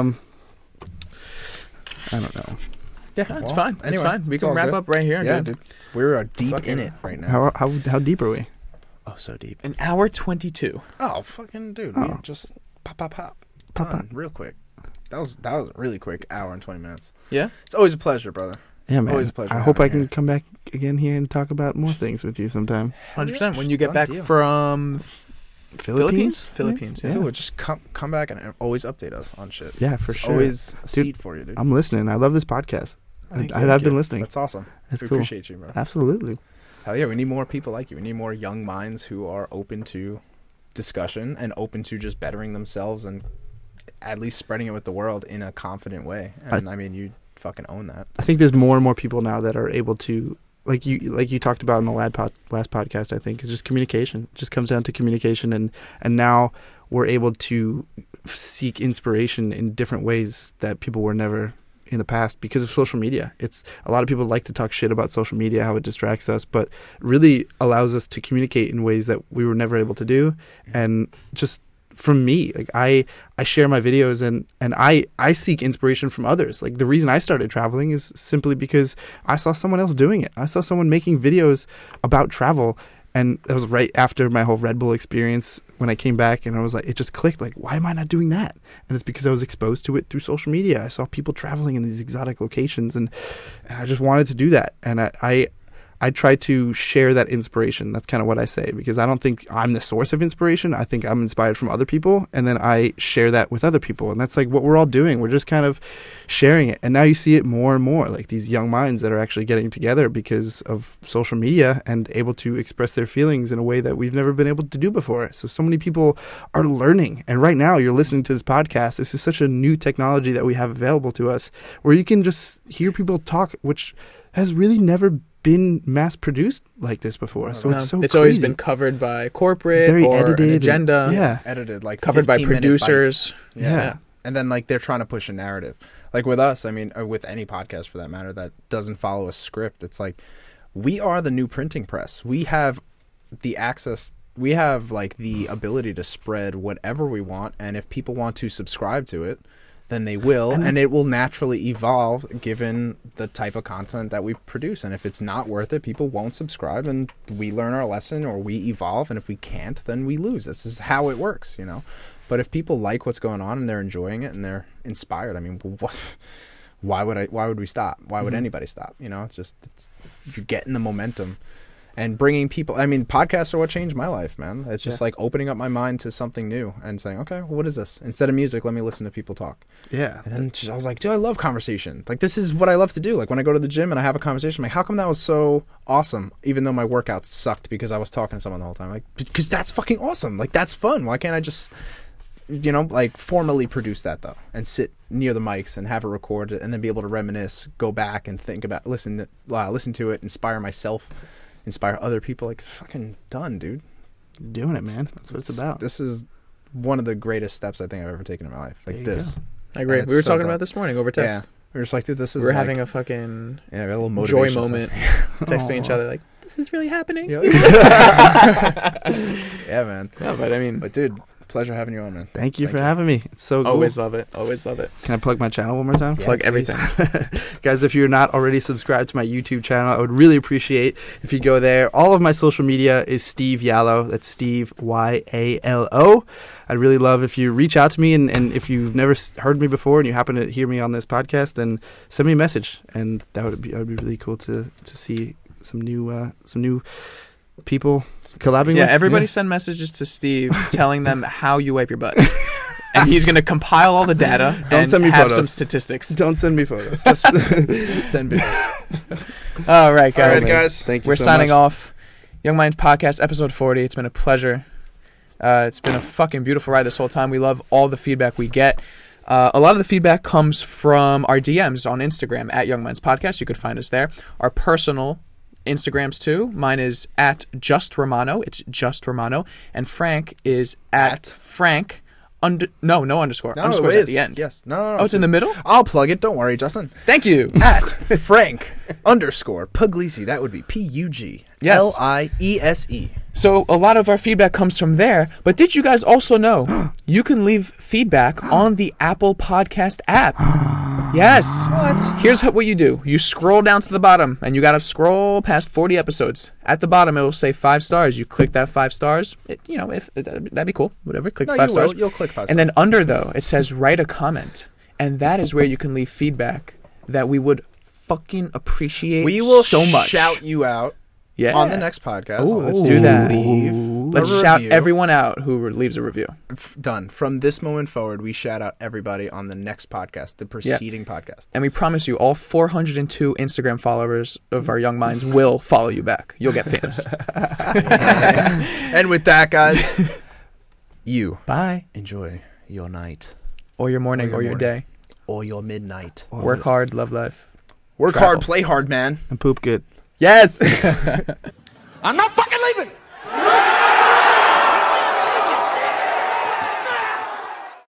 I don't know. Yeah, It's well, fine. Anyway, it's fine. We it's can all wrap good. up right here, Yeah, dude. dude. We're deep Fucking- in it right now. How deep are we? Oh, so deep. An hour 22. Oh, fucking dude. Oh. We just pop. Pop, Done, real quick. That was a really quick hour and 20 minutes. Yeah? It's always a pleasure, brother. Yeah, man. Always a pleasure I hope having I you can here. come back again here and talk about more things with you sometime. 100%. When you get Done back deal. from Philippines? Yeah. Philippines, yeah. So just come back and always update us on shit. Yeah, for It's sure. always a Dude, seat for you, dude. I'm listening. I love this podcast. Thank you. I've been listening. That's awesome. That's We cool. appreciate you, bro. Absolutely. Hell yeah, we need more people like you. We need more young minds who are open to discussion and open to just bettering themselves and at least spreading it with the world in a confident way. And I mean, you fucking own that. I think there's more and more people now that are able to, like you talked about in the last podcast, I think, is just communication. It just comes down to communication, and now we're able to seek inspiration in different ways that people were never in the past because of social media. It's a lot of people like to talk shit about social media, how it distracts us, but really allows us to communicate in ways that we were never able to do. And just from me, like I share my videos and I seek inspiration from others. Like the reason I started traveling is simply because I saw someone else doing it. I saw someone making videos about travel, and that was right after my whole Red Bull experience when I came back, and I was like, it just clicked, like, why am I not doing that? And it's because I was exposed to it through social media. I saw people traveling in these exotic locations, and I just wanted to do that. And I try to share that inspiration. That's kind of what I say, because I don't think I'm the source of inspiration. I think I'm inspired from other people, and then I share that with other people. And that's like what we're all doing. We're just kind of sharing it. And now you see it more and more, like these young minds that are actually getting together because of social media and able to express their feelings in a way that we've never been able to do before. So many people are learning. And right now you're listening to this podcast. This is such a new technology that we have available to us where you can just hear people talk, which has really never been mass produced like this before. So No, it's so it's always crazy. been covered by corporate Very or edited an and- agenda. yeah. Edited, like Covered by 15-minute producers. bites. Yeah. Yeah. And then like they're trying to push a narrative. Like with us, I mean, or with any podcast for that matter that doesn't follow a script, it's like we are the new printing press. We have the access, we have like the ability to spread whatever we want, and if people want to subscribe to it, then they will, and it will naturally evolve given the type of content that we produce. And if it's not worth it, people won't subscribe, and we learn our lesson or we evolve, and if we can't, then we lose. This is how it works, you know. But if people like what's going on and they're enjoying it and they're inspired, I mean, why would we stop? Why would anybody stop? You know, it's you're getting the momentum and bringing people. I mean, podcasts are what changed my life, man. It's just like opening up my mind to something new and saying, okay, well, what is this? Instead of music, let me listen to people talk. Yeah. And then I was like, dude, I love conversation. Like, this is what I love to do. Like, when I go to the gym and I have a conversation, I'm like, how come that was so awesome? Even though my workouts sucked because I was talking to someone the whole time. Like, because that's fucking awesome. Like, that's fun. Why can't I just like formally produce that though, and sit near the mics and have it recorded, and then be able to reminisce, go back and think about, listen to it, inspire myself, inspire other people. Like, it's fucking done, dude. You're doing it, man. That's what it's about. This is one of the greatest steps I think I've ever taken in my life. Like this. I agree. And We were it's so talking dope. about this morning over text. Yeah. We were just like, dude, this is We were like, having a fucking a little joy motivation moment, texting each other like, "This is really happening." Yeah, man. No, but I mean, But dude, pleasure having you on, man. Thank you for having me. It's so cool. always love it. Always love it. Can I plug my channel one more time? Plug please. everything. Guys, if you're not already subscribed to my YouTube channel, I would really appreciate if you go there. All of my social media is Steve Yalo. That's Steve, Y-A-L-O. I'd really love if you reach out to me, and if you've never heard me before and you happen to hear me on this podcast, then send me a message, and that would be really cool to see some new people collabing with. Yeah, everybody send messages to Steve telling them how you wipe your butt. And he's going to compile all the data and send me have photos. some statistics. Don't send me photos. Send videos. All right, guys. All right, guys. Thank you We're so signing much. off. Young Minds Podcast, episode 40. It's been a pleasure. It's been a fucking beautiful ride this whole time. We love all the feedback we get. A lot of the feedback comes from our DMs on Instagram at Young Minds Podcast. You could find us there. Our personal Instagrams too. Mine is at Just Romano. It's Just Romano. And Frank is at Frank. No underscore. No, Underscore's it at is. the end. Yes. No. Oh, it's in the middle? I'll plug it. Don't worry, Justin. Thank you. At Frank _Puglisi. That would be Pugliese. So a lot of our feedback comes from there. But did you guys also know you can leave feedback on the Apple Podcast app? Yes. What? Here's what you do. You scroll down to the bottom, and you got to scroll past 40 episodes. At the bottom, it will say 5 stars. You click that 5 stars. That'd be cool. Whatever. Click No, 5 you stars. will. You'll click 5 And then under, though, it says write a comment. And that is where you can leave feedback that we would fucking appreciate We will so much. shout you out Yeah. on the next podcast. Ooh, let's do that. Leave Let's a shout review. everyone out who leaves a review. Done. From this moment forward, we shout out everybody on the next podcast, the preceding podcast. And we promise you, all 402 Instagram followers of our Young Minds will follow you back. You'll get famous. And with that, guys, you Bye. enjoy your night Or your morning, Or or your your morning. day. or your midnight. Work hard, love life. Work Travel. hard, play hard, man. And poop good. Yes! I'm not fucking leaving.